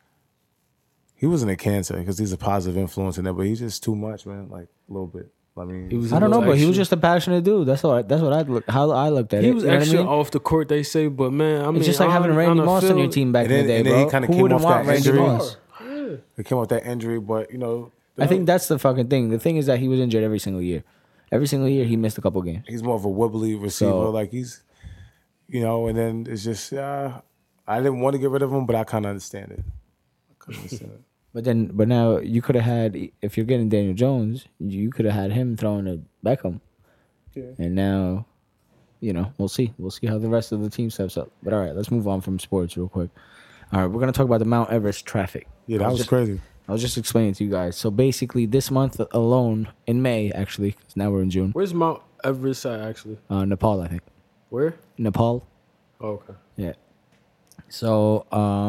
He wasn't a cancer because he's a positive influence in there, but he's just too much, man. Like a little bit. I mean, I don't know, but he was just a passionate dude. That's what I looked at it. He was extra I mean? off the court, they say, but man, I mean, it's just like having Randy Moss on your team back in the day, bro. He kind of came off that injury. Yeah. He came off that injury, but you know, I think that's the fucking thing. The thing is that he was injured every single year. Every single year he missed a couple games. He's more of a wibbly receiver, like he's, you know. And then it's just, I didn't want to get rid of him, but I kind of understand it. But now you could have had, if you're getting Daniel Jones, you could have had him throwing to Beckham. Yeah. And now, you know, we'll see. We'll see how the rest of the team steps up. But all right, let's move on from sports real quick. All right, we're going to talk about the Mount Everest traffic. Yeah, that was crazy. I was just explaining to you guys. So basically this month alone, in May actually, because now we're in June. Where's Mount Everest at actually? Nepal, I think. Where? Nepal. Oh, okay. Yeah. So,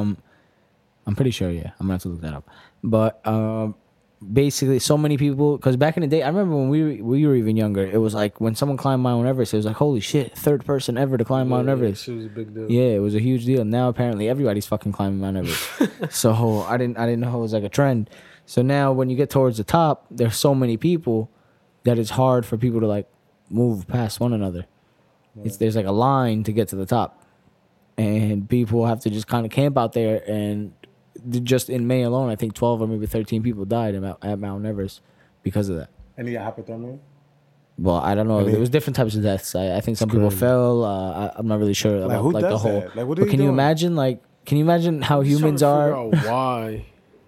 I'm pretty sure, yeah. I'm going to have to look that up. But basically, so many people... Because back in the day, I remember when we were even younger, it was like when someone climbed Mount Everest, it was like, holy shit, third person ever to climb Mount Everest. It was a big deal. Yeah, it was a huge deal. Now, apparently, everybody's fucking climbing Mount Everest. So, I didn't know it was like a trend. So now, when you get towards the top, there's so many people that it's hard for people to, like, move past one another. Yeah. There's like a line to get to the top. And people have to just kind of camp out there, and just in May alone, I think 12 or maybe 13 people died at Mount Everest because of that. And he got hypothermia? Well, I don't know. There was different types of deaths. I think some people fell. I'm not really sure about who like does the whole. that? Like, what but can you imagine? Like, can you imagine how humans are? Why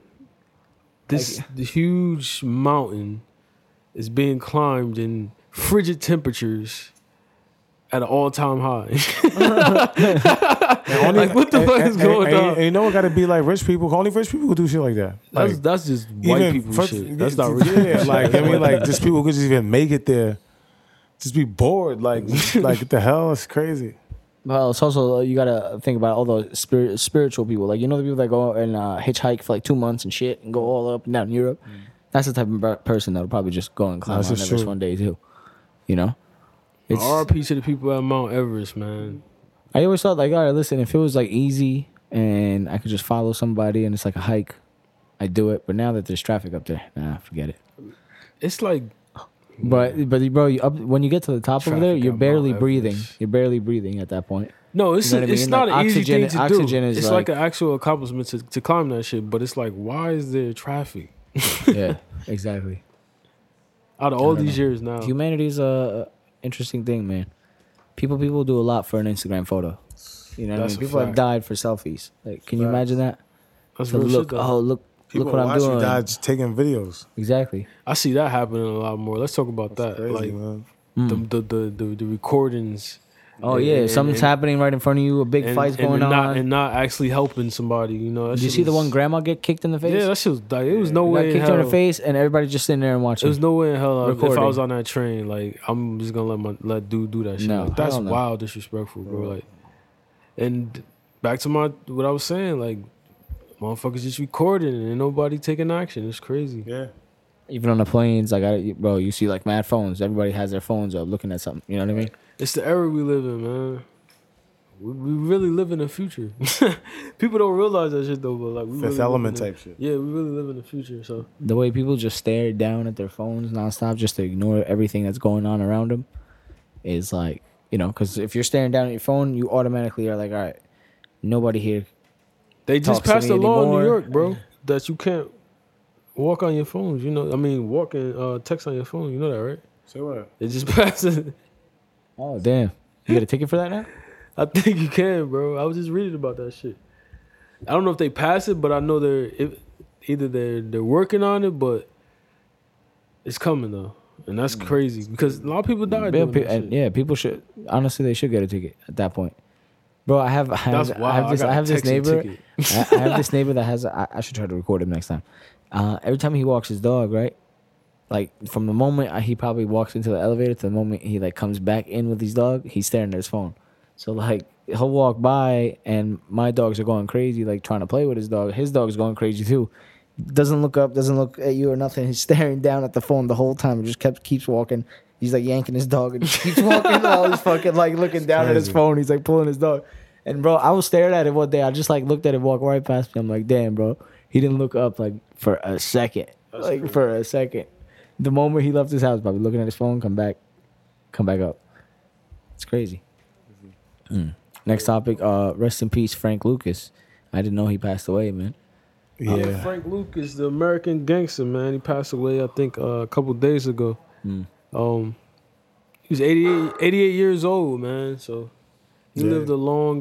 this the huge mountain is being climbed in frigid temperatures at an all-time high. Like, what the fuck is going on? And you know, it got to be like rich people. Only rich people do shit like that. Like, that's just white people shit. That's not rich. Yeah, like I mean, like just people could just even make it there, just be bored. Like what the hell? It's crazy. Well, it's also you gotta think about all those spiritual people. Like, you know, the people that go and hitchhike for like 2 months and shit and go all up and down in Europe. That's the type of person that'll probably just go and climb Mount Everest one day too. You know. RP to the people at Mount Everest, man. I always thought, like, all right, listen, if it was like easy and I could just follow somebody and it's like a hike, I'd do it. But now that there's traffic up there, nah, forget it. It's like, but bro, when you get to the top over there, you're barely breathing. You're barely breathing at that point. No, it's you know it's not like an easy thing to do. Is it's like an actual accomplishment to climb that shit. But it's like, why is there traffic? Yeah, exactly. Out of all these years now, humanity's a interesting thing, man. People do a lot for an Instagram photo. You know what I mean? People have died for selfies. Like, can you imagine that? That's so real look, shit, look what I'm doing. People just taking videos. Exactly. I see that happening a lot more. Let's talk about that. Crazy, like man. The recordings. Oh yeah, something's happening right in front of you. A big fight's going on, and not actually helping somebody. You know. Did you see the one grandma get kicked in the face? Yeah, that shit was like, it was no way. Kicked her in the face, and everybody just sitting there and watching. There was no way in hell if I was on that train, like, I'm just gonna let dude do that shit. No, like, that's wild, disrespectful, bro. Like, and back to what I was saying, like, motherfuckers just recording and nobody taking action. It's crazy. Yeah. Even on the planes, like, bro, you see like mad phones. Everybody has their phones up, looking at something. You know what I mean? It's the era we live in, man. We really live in the future. People don't realize that shit though, but like, we Fifth really Element type shit. Yeah, we really live in the future. So the way people just stare down at their phones nonstop, just to ignore everything that's going on around them, is like, you know, because if you're staring down at your phone, you automatically are like, all right, nobody here. They just passed a law in New York, bro, that you can't walk on your phones. You know, I mean, walk and text on your phone. You know that, right? Say what? It just passed it. Oh damn! You get a ticket for that now? I think you can, bro. I was just reading about that shit. I don't know if they pass it, but I know they're working on it, but it's coming though, and that's crazy because a lot of people died. Yeah, people should honestly they should get a ticket at that point, bro. I have this neighbor. I have this neighbor that has. I should try to record him next time. Every time he walks his dog, right? Like, from the moment he probably walks into the elevator to the moment he like comes back in with his dog, he's staring at his phone. So, like, he'll walk by and my dogs are going crazy, like, trying to play with his dog. His dog's going crazy, too. doesn't look up, doesn't look at you or nothing. He's staring down at the phone the whole time and just keeps walking. He's like yanking his dog and just keeps walking while he's fucking like looking down at his phone. He's like pulling his dog. And bro, I was staring at it one day. I just like looked at it walk right past me. I'm like, damn, bro. He didn't look up like for a second. For a second. The moment he left his house, probably looking at his phone, come back up. It's crazy. Next topic, rest in peace, Frank Lucas. I didn't know he passed away, man. Yeah, Frank Lucas, the American gangster, man. He passed away, I think, a couple days ago. He was 88 years old, man. So he lived a long.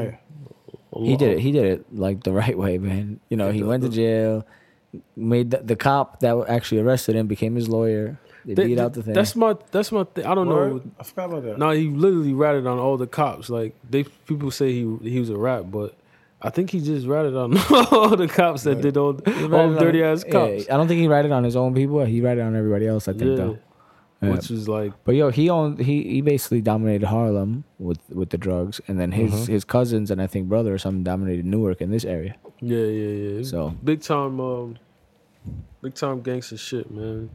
He did it like the right way, man. You know, he went to jail. Made the cop that actually arrested him became his lawyer. They beat out the thing. That's my thing. I don't know. I forgot about that. No, he literally ratted on all the cops. Like people say he was a rat, but I think he just ratted on all the cops that did all the dirty ass cops. Yeah, I don't think he ratted on his own people. He ratted on everybody else. I think though. Yeah. Which was like, but yo, he basically dominated Harlem with the drugs, and then his cousins and I think brother or something dominated Newark in this area. Yeah. So big time gangster shit, man.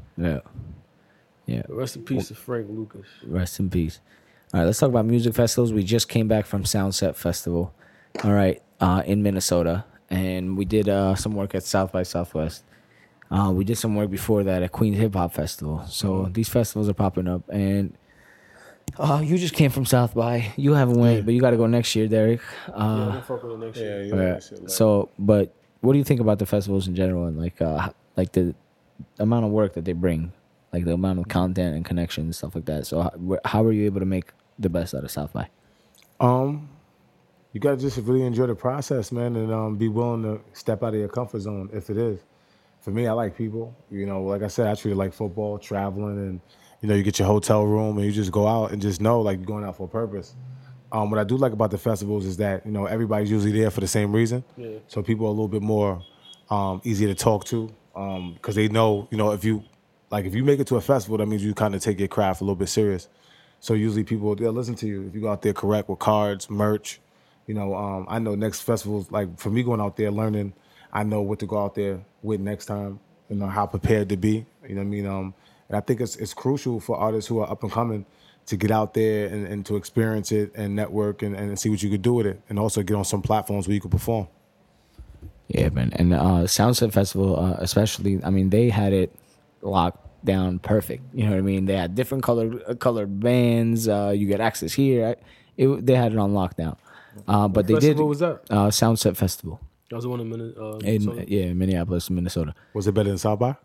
Yeah. Rest in peace to Frank Lucas. Rest in peace. All right, let's talk about music festivals. We just came back from Soundset Festival. All right, in Minnesota, and we did some work at South by Southwest. We did some work before that at Queens Hip Hop Festival. So these festivals are popping up, and you just came from South by. You haven't went, but you got to go next year, Derek. I'm fuck with it next year. Yeah. So, but what do you think about the festivals in general, and like the amount of work that they bring, like the amount of content and connections and stuff like that? So, how were you able to make the best out of South by? You gotta just really enjoy the process, man, and be willing to step out of your comfort zone if it is. For me, I like people. You know, like I said, I treat it like football, traveling, and you know, you get your hotel room and you just go out and just know like you're going out for a purpose. What I do like about the festivals is that, you know, everybody's usually there for the same reason. Yeah. So people are a little bit more easier to talk to because they know, you know, if you make it to a festival, that means you kind of take your craft a little bit serious. So usually people, they'll listen to you if you go out there correct with cards, merch. You know, I know next festivals, like for me going out there learning, I know what to go out there with next time, you know, how prepared to be, you know what I mean? And I think it's crucial for artists who are up and coming to get out there and to experience it and network and see what you could do with it, and also get on some platforms where you can perform. Yeah, man. And Soundset Festival, especially, I mean, they had it locked down perfect. You know what I mean? They had different colored bands. You get access here. They had it on lockdown. But they did. What was that? Soundset Festival. That was the one in Minnesota. In Minneapolis, Minnesota. Was it better than South by?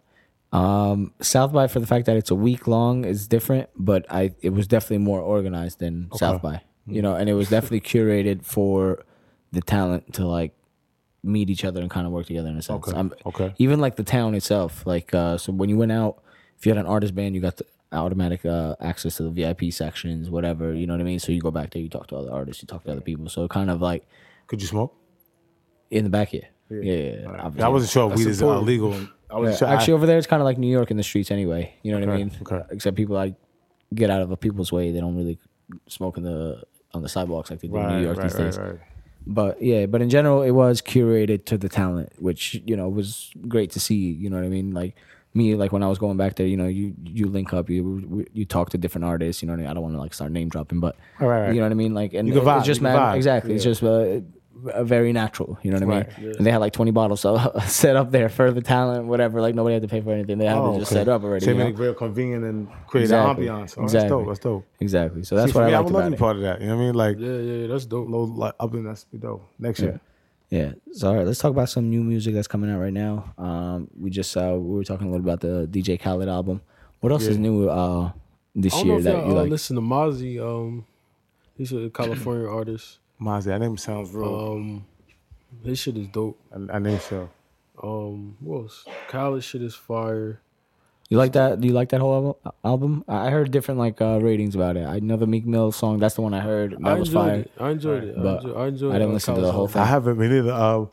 South by, for the fact that it's a week long, is different, but it was definitely more organized than South by. You know, and it was definitely curated for the talent to like meet each other and kind of work together in a sense. Okay. Even like the town itself, like so when you went out, if you had an artist band, you got the automatic access to the VIP sections, whatever. You know what I mean? So you go back there, you talk to other artists, you talk to other people. So kind of like, could you smoke in the back? Yeah. I wasn't sure if weed is illegal. Actually, over there, it's kind of like New York in the streets anyway. You know what I mean? Okay. Except people like get out of people's way. They don't really smoke on the sidewalks like they do in New York these days. Right. But in general, it was curated to the talent, which, you know, was great to see. You know what I mean? Like me, like when I was going back there, you know, you link up, you talk to different artists. You know what I mean? I don't want to like start name dropping, but you know what I mean? Like, and it's just exactly. Yeah. It's just very natural. You know what I mean? Yeah. And they had like 20 bottles set up there for the talent, whatever. Like nobody had to pay for anything. They had it just set up already. So make it real convenient and create an ambiance. Exactly. That's dope. Exactly. So that's what I liked about it. I would love to be part of that. You know what I mean? Like, yeah, that's dope. Like up in that's dope. Next year. Yeah. So all right, let's talk about some new music that's coming out right now. We were talking a little about the DJ Khaled album. What else is new this year that you like? Listen to Mozzie. He's a California artist. Mozzie, that name sounds real. His shit is dope. I think so. What else? Khaled shit is fire. You like that? Do you like that whole album? I heard different like ratings about it. I know the Meek Mill song. That's the one I heard. That was fire. I enjoyed it. I enjoyed it. I didn't listen to the whole thing. I haven't been either.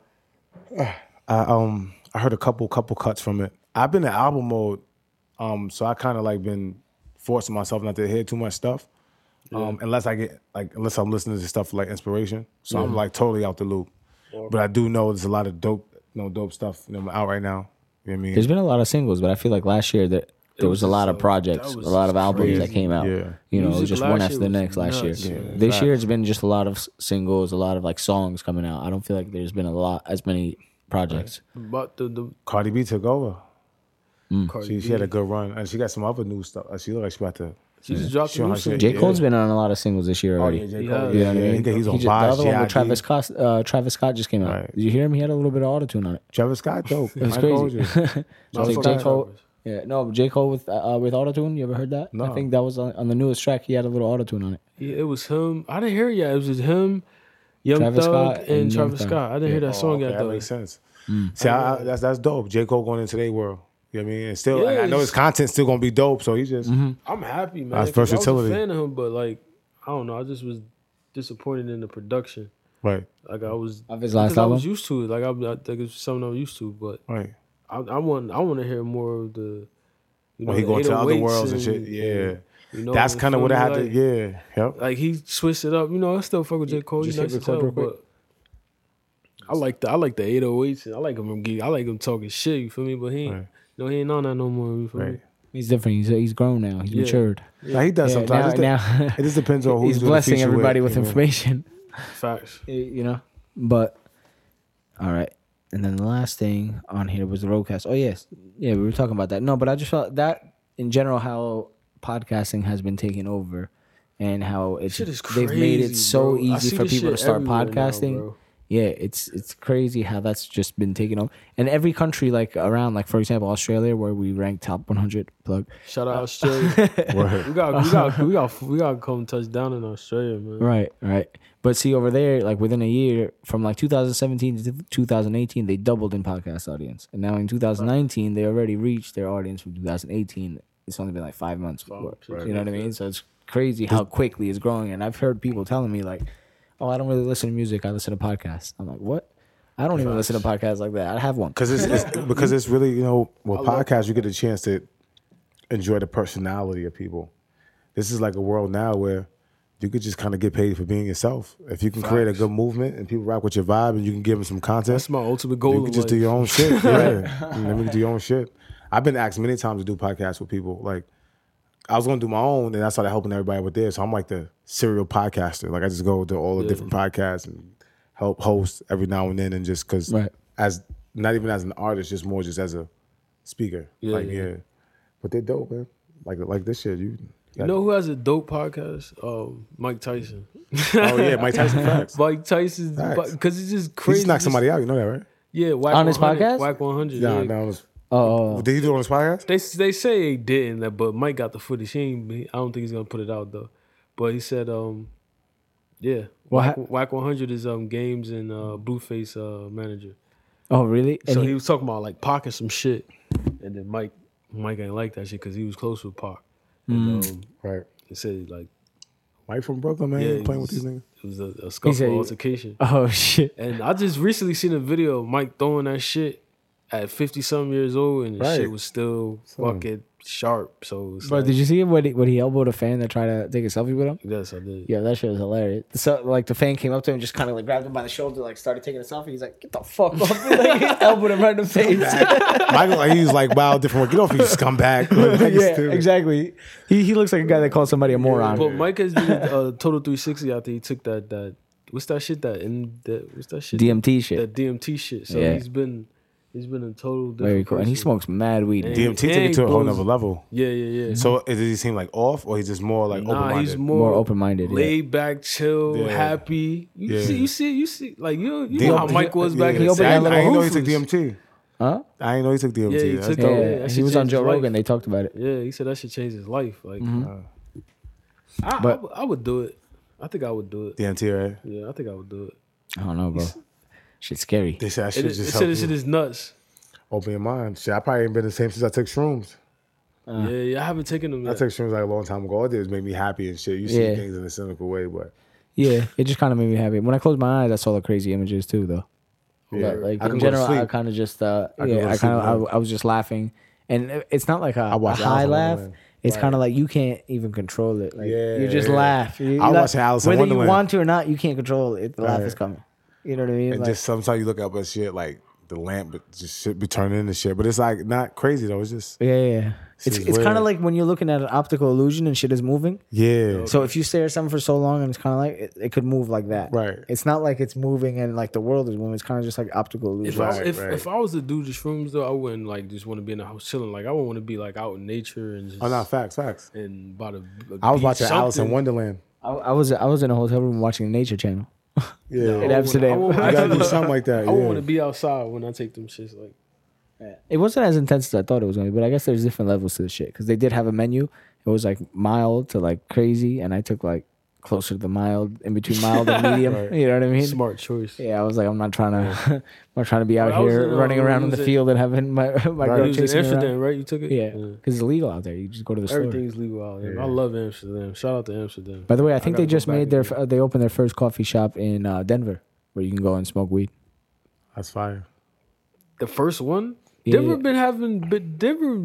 I heard a couple cuts from it. I've been in album mode, so I kind of like been forcing myself not to hear too much stuff, unless I'm listening to stuff for like inspiration. So I'm like totally out the loop. But I do know there's a lot of dope stuff out right now. You know what I mean? There's been a lot of singles, but I feel like last year that there was a lot of projects, a lot of albums that came out. Yeah. You know, Music just last one year after the was next last year. nuts, man. This year it's been just a lot of singles, a lot of like songs coming out. I don't feel like there's been as many projects. But the Cardi B took over. Cardi She had a good run, and she got some other new stuff. She looked like she about to. she just dropped Sure, a new how she- single. J. Cole's been on a lot of singles this year already. Yeah, J. Yeah. Cole. You know what I mean? He's on The Vibes, other one with G.I.D.. Travis Scott just came out. Right. Did you hear him? He had a little bit of autotune on it. Travis Scott, dope. It was I told crazy. you. I think Motherfucker J. Cole. Travis. Yeah, no, J. Cole with autotune. You ever heard that? No. I think that was on the newest track. He had a little autotune on it. Yeah, it was him. I didn't hear it yet. It was just him, Young Travis Thug, Scott and and Young Travis Thug. Scott. I didn't hear that song Okay, yet that though. makes sense. See, that's dope. J. Cole going into their world. You know what I mean? And still, I know his content's still gonna be dope. So he just I'm happy, man. That's 'cause versatility. I was a fan of him, but like, I don't know. I just was disappointed in the production. right, Like I was Of his last because I album? was used to it. Like I think it's something I'm used to, but right. I want to hear more of the. You When he the going to other 808s worlds and shit, yeah. you know, That's you kind of feel what I me? had to. Like- Yeah, yep. Like he switched it up. You know, I still fuck with J. Cole. He's Just nice hit as hell, record real quick. but I like the 808s. And I like him talking shit. You feel me? But he ain't, Right. he ain't on that no more. You feel me? Right. He's different. He's grown now. He's Yeah. matured. Now he does Yeah, sometimes. now it just depends on who's he's doing the blessing feature everybody with you know? information. Facts. You know, but all right. And then the last thing on here was the roadcast. Oh yes, yeah, we were talking about that. No, but I just felt that in general how podcasting has been taken over, and how it's Shit is they've made it crazy, so bro. I easy see for this people to shit start everywhere now, podcasting. bro. Yeah, it's crazy how that's just been taken over. And every country like around, like for example, Australia, where we rank top 100 plug. Shout out Australia. Word. we got to come touch down in Australia, man. Right. But see over there, like within a year, from like 2017 to 2018, they doubled in podcast audience. And now in 2019, they already reached their audience from 2018. It's only been like 5 months. Before, Right. you know what I mean? So it's crazy how quickly it's growing. And I've heard people telling me like, oh, I don't really listen to music. I listen to podcasts. I'm like, what? I don't even listen to podcasts like that. I have one. Because it's really, you know, with podcasts, you get a chance to enjoy the personality of people. This is like a world now where you could just kind of get paid for being yourself. If you can create a good movement and people rock with your vibe and you can give them some content, That's my ultimate goal. you in can just life. do your own shit. Yeah. You can do your own shit. I've been asked many times to do podcasts with people. Like, I was going to do my own, and I started helping everybody with theirs. So I'm like the serial podcaster. Like, I just go to all the different podcasts and help host every now and then, and just because as not even as an artist, just more just as a speaker. Yeah. But they're dope, man. Like this shit. You know who has a dope podcast? Mike Tyson. Oh yeah, Mike Tyson facts. Mike Tyson, Facts. because it's just He crazy. just knocked somebody out. You know that, right? Yeah, Whack On his 100, podcast? Whack 100. Yeah, yeah. no. Oh, Did he do it on his podcast? They say he didn't, but Mike got the footage. I don't think he's gonna put it out though. But he said, yeah, Whack 100 is Games and Blueface manager. oh, really? And So he was talking about like Pac and some shit, and then Mike ain't like that shit because he was close with Pac. And Right. he said like Mike from Brooklyn, man. Yeah, He playing with these niggas. it was a scuffle said- altercation. oh shit. And I just recently seen a video of Mike throwing that shit at 50-something years old, and the Right. shit was still fucking sharp. So it's Bro, like, did you see him when he elbowed a fan that tried to take a selfie with him? yes, I did. Yeah, that shit was hilarious. So, like, the fan came up to him, just kind of like grabbed him by the shoulder, like started taking a selfie. He's like, "Get the fuck off!" Like, he elbowed him right in the face. Michael, like, he's like, wow, different. Get off, you scumbag. Like, Yeah, stupid. exactly. He looks like a guy that calls somebody a moron. But Mike has did Total 360 after he took that what's that shit what's that shit DMT shit. that DMT shit. So Yeah. he's been in total different Very cool. And he person. smokes mad weed. And- DMT took it to a whole goes- nother level. Yeah. So does he seem like off, or he's just more like Nah, open-minded? he's More open-minded, yeah. laid back, chill, Yeah. happy. You Yeah. see, like you know how Mike was back in He the opened I that didn't little know Whole he took Foods. DMT. Huh? I didn't know he took DMT. Yeah, he That's took dope. that. Yeah, that he shit was on changed Joe his life. Rogan. They talked about it. Yeah, he said that should change his life. Like, But- I would do it. I think I would do it. DMT, right? Yeah, I think I would do it. I don't know, bro. Shit's scary. They said that It shit is- just it said help this shit you is nuts. open your mind. Shit, I probably ain't been the same since I took shrooms. Yeah, I haven't taken them I yet. took shrooms like a long time ago. All it did was make me happy and shit. You see Yeah. things in a cynical way, but Yeah, it just kind of made me happy. When I closed my eyes, I saw the crazy images too, though. yeah, But, like I in can go to general, I sleep. kind of just can go yeah, to I sleep kind of without- I was just laughing, and it's not like a watch high Alice in laugh. Wonderland. It's kind of like you can't even control it. Like, Yeah, you just yeah. laugh. You I like- watch Alice in whether you Wonderland. want to or not, you can't control it. The laugh Right. is coming. You know what I mean? And Like, just sometimes you look up at shit like the lamp, but just shit be turning into shit. But it's like not crazy though. It's just Yeah. It's weird. kind of like when you're looking at an optical illusion and shit is moving. Yeah. So if you stare at something for so long and it's kind of like it could move like that. Right. It's not like it's moving and like the world is moving. It's kind of just like optical illusion. If I was to do just shrooms though, I wouldn't like just want to be in the house chilling. Like I would want to be like out in nature and just. Oh no, facts. And by the. I was watching something. Alice in Wonderland. I was in a hotel room watching the Nature Channel. Yeah. In Amsterdam. You gotta do something like that. I want to be outside when I take them shits. Like. It wasn't as intense as I thought it was going to be, but I guess there's different levels to the shit because they did have a menu. It was like mild to like crazy, and I took like closer to the mild, in between mild and medium. Right. You know what I mean? Smart choice. Yeah, I was like, I'm not trying to be out here running around in the field and having my girl It was in chasing me Amsterdam, around. right? You took it? Yeah, because it's illegal out there. You just go to the store. Everything's legal out there. I love Amsterdam. Shout out to Amsterdam. By the way, I think they gotta just go back made again. they opened their first coffee shop in Denver where you can go and smoke weed. That's fire. The first one? Yeah, Denver yeah. been having, but Denver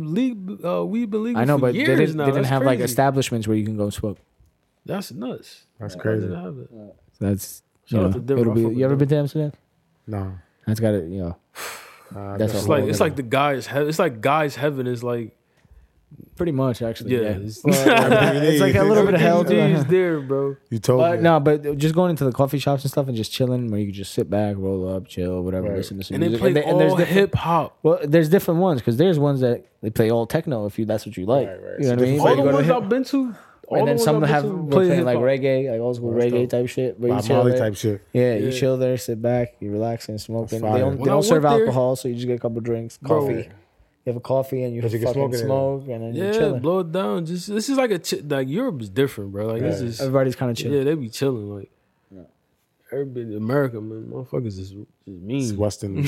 weed been legal I know, for but they years didn't, now. they didn't That's have like crazy. establishments where you can go smoke. That's nuts. That's Why crazy. didn't I have that? So that's Shout out to Denver. it'll I be. fuck with You ever Denver. been to Amsterdam? No. That's got it. That's guess a It's like the guys. It's like guys' heaven is like pretty much actually. yeah. Yeah, It's, it's like a little bit of hell. everything's there, bro. You told But me. no, but just going into the coffee shops and stuff and just chilling where you can just sit back, roll up, chill, whatever, Right. listen to some And they music. play and there's all different, hip hop. well, there's different ones because there's ones that they play all techno if that's what you like. Right, right. You know what I mean? So All You the go to ones hip- I've been to. All and the then ones some I've been have to we're play playing like hip-hop. reggae, like old school That's reggae dope. type shit. But you Bob chill Marley there. type shit. Yeah, you Yeah. chill there, sit back, you relax and smoking. That's They fire. don't, When I serve went there- alcohol, so you just get a couple drinks, Bro. coffee. You have a coffee and you But you can fucking smoke in there. smoke and then you're Yeah, chilling. blow it down. Just this is like like Europe is different, bro. Like it's Right. just Everybody's kind of chilling. yeah, they be chilling. Like everybody, America, man, motherfuckers is It's mean. Western.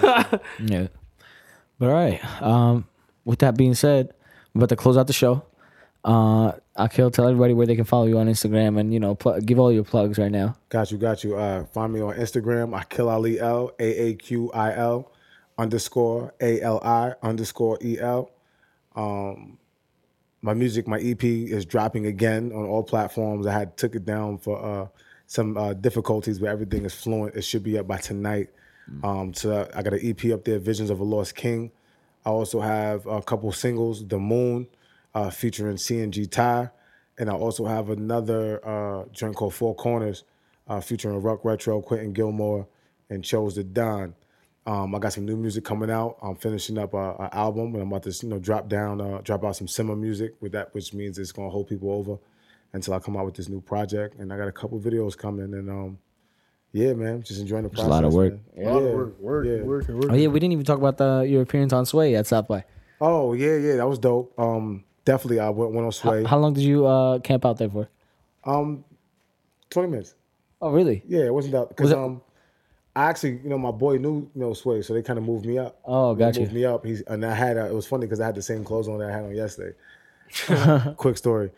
Yeah. But all right. With that being said, we're about to close out the show. Akil, tell everybody where they can follow you on Instagram and give all your plugs right now. Got you. Find me on Instagram, Akil Ali L, AAQIL _ALI_EL. My music, my EP is dropping again on all platforms. I had took it down for some difficulties, but everything is fluent. It should be up by tonight. So I got an EP up there, Visions of a Lost King. I also have a couple singles, The Moon, featuring CNG Ty. And I also have another joint called Four Corners, featuring Ruck Retro, Quentin Gilmore, and Chose the Don. I got some new music coming out. I'm finishing up an album, and I'm about to drop out some simmer music with that, which means it's gonna hold people over until I come out with this new project. And I got a couple videos coming, and yeah, man, just enjoying the process. a lot of work. Man. A lot of work. Oh yeah, we didn't even talk about your appearance on Sway at South by. Oh yeah, that was dope. Definitely, I went on Sway. How long did you camp out there for? 20 minutes. Oh really? Yeah, it wasn't that because I actually, my boy knew Sway, so they kind of moved me up. Oh, They gotcha. moved me up. And I had it was funny because I had the same clothes on that I had on yesterday. Quick story.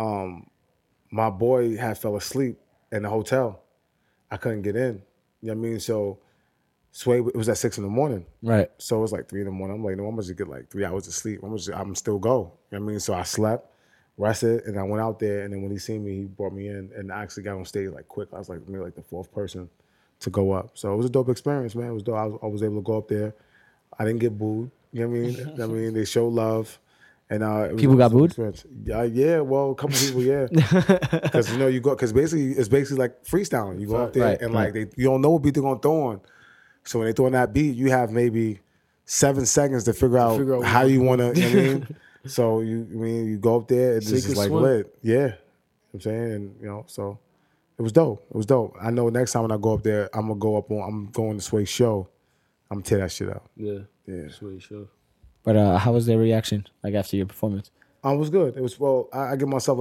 My boy had fell asleep in the hotel. I couldn't get in. You know what I mean? So Sway, it was at 6 a.m. Right. So it was like 3 a.m. I'm like, no, I'm gonna just get like 3 hours of sleep. I'm still go. You know what I mean? So I slept, rested, and I went out there. And then when he seen me, he brought me in, and I actually got on stage like quick. I was like maybe like the fourth person to go up. So it was a dope experience, man. It was dope. I was able to go up there. I didn't get booed. You know what I mean? They showed love. And it was People got booed? experience. Yeah, well, a couple people, yeah. Because you go, because it's basically like freestyling. You go up there Right, and right. like you don't know what beat they're gonna throw on. So when they throw on that beat, you have maybe 7 seconds to figure out Figure out how what you want to. You know what I mean? So you go up there and Sink it's or just like swim. lit. Yeah, you know what I'm saying, and so it was dope. It was dope. I know next time when I go up there, I'm going to Sway show. I'm gonna tear that shit out. Yeah, Yeah. that's what you show. But how was their reaction like after your performance? It was good. It was I give myself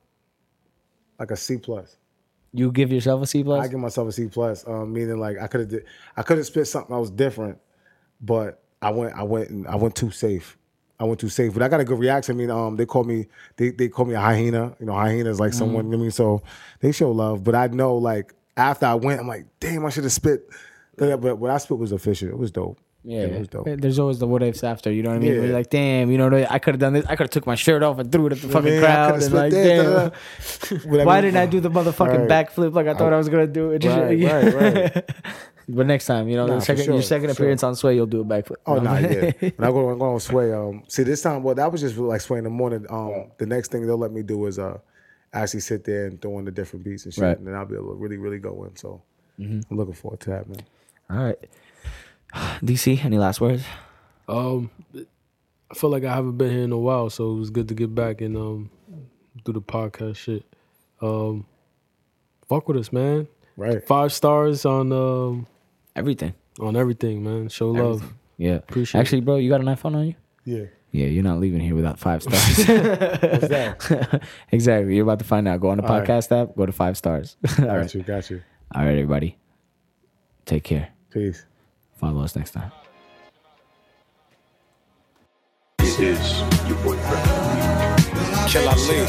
like a C plus. You give yourself a C plus? I give myself a C plus, meaning like I could have spit something that was different, but I went too safe. I went too safe, but I got a good reaction. I mean, they call me a hyena. Hyena is like someone. I mean, so they show love. But I know like after I went, I'm like, damn, I should have spit. But what I spit was official. It was dope. Yeah, it was dope. There's always the what ifs after, you know what I mean? Yeah. Where you're like, damn, I could have done this. I could have took my shirt off and threw it at the fucking Man, I crowd. coulda And spit like, this, damn, why didn't I do the motherfucking Right. backflip like I thought I was gonna do? It just, Right. But next time, you know, Nah, for your sure, second for appearance on Sway, you'll do a backflip. Oh, nah, yeah. When I go on Sway, see, this time, well, that was just like Sway in the morning. The next thing they'll let me do is actually sit there and throw in the different beats and shit. Right. And then I'll be able to really, really go in. So I'm looking forward to that, man. All right. DC, any last words? I feel like I haven't been here in a while, so it was good to get back and do the podcast shit. Fuck with us, man. Right. 5 stars on Everything. on everything, man. Show love. Yeah. Appreciate Actually, bro, you got an iPhone on you? Yeah. Yeah, you're not leaving here without 5 stars. What's that? Exactly. You're about to find out. Go on the All right. podcast app, go to 5 stars. All right. Got you. All right, everybody. Take care. Peace. Follow us next time. It is your boyfriend. Killer Lee.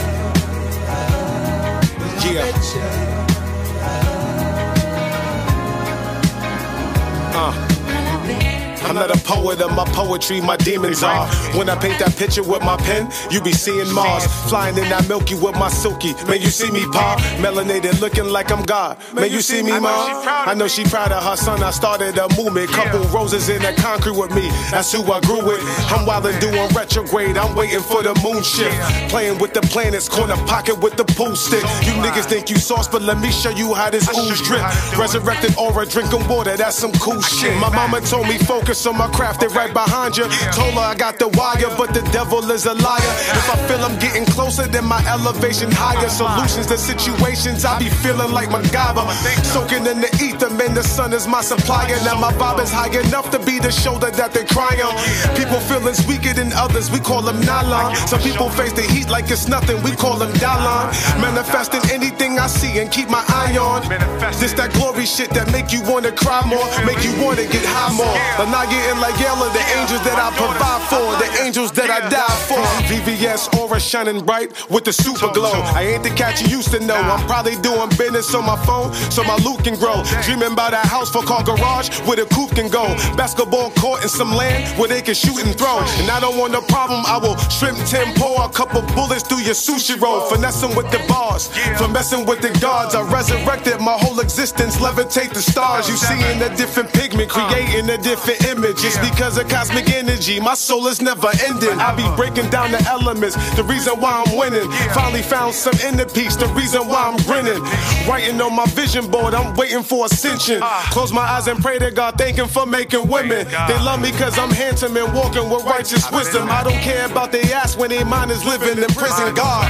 I'm not a poet of my poetry, my demons are. When I paint that picture with my pen, you be seeing Mars. Flying in that milky with my silky. Man, you see me, Pa. Melanated looking like I'm God. Man, you see me, Ma. I know she proud of her son. I started a movement. Couple roses in the concrete with me. That's who I grew with. I'm wild and doing retrograde. I'm waiting for the moon shift. Playing with the planets, corner pocket with the pool stick. You niggas think you sauce, but let me show you how this ooze drip. Resurrected aura, drinking water. That's some cool shit. My mama told me focus on my craft, they right behind you. Told her I got the wire, but the devil is a liar. If I feel I'm getting closer, then my elevation higher. Solutions to situations, I be feeling like MacGyver. Soaking in the ether, man, the sun is my supplier. Now my vibe is high enough to be the shoulder that they cry on. People feelings weaker than others, we call them nylon. Some people face the heat like it's nothing, we call them Dallon. Manifesting anything I see and keep my eye on. This that glory shit that make you wanna cry more, make you wanna get high more. But not getting like yellow, the angels that I provide for, the angels that I die for. VVS aura shining bright with the super glow. I ain't the cat you used to know. I'm probably doing business on my phone so my loot can grow. Dreaming about a house for car garage where the coupe can go. Basketball court and some land where they can shoot and throw. And I don't want no problem, I will shrimp tempo a couple bullets through your sushi roll. Finessing with the bars, for messing with the gods. I resurrected my whole existence, levitate the stars. You see in a different pigment, creating a different image. It's because of cosmic energy, my soul is never ending. I be breaking down the elements, the reason why I'm winning. Finally found some inner peace, the reason why I'm grinning. Writing on my vision board, I'm waiting for ascension. Close my eyes and pray to God, thank him for making women. They love me cause I'm handsome and walking with righteous wisdom. I don't care about their ass when their mind is living in prison, God.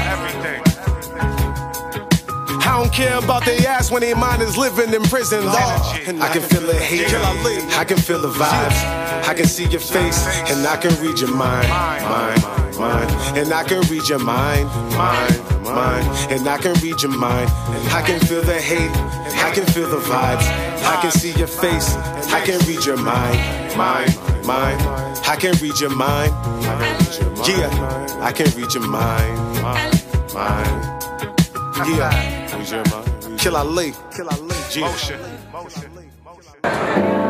I don't care about their ass when their mind is living in prison, Lord. I can feel the hate, I can feel the vibes. I can see your face, and I can read your mind, mind. And I can read your mind, mind. And I can read your mind. I can feel the hate, I can feel the vibes. I can see your face, I can read your mind, mind. I can read your mind, yeah. I can read your mind, mind. Yeah. Killer Lee. Motion.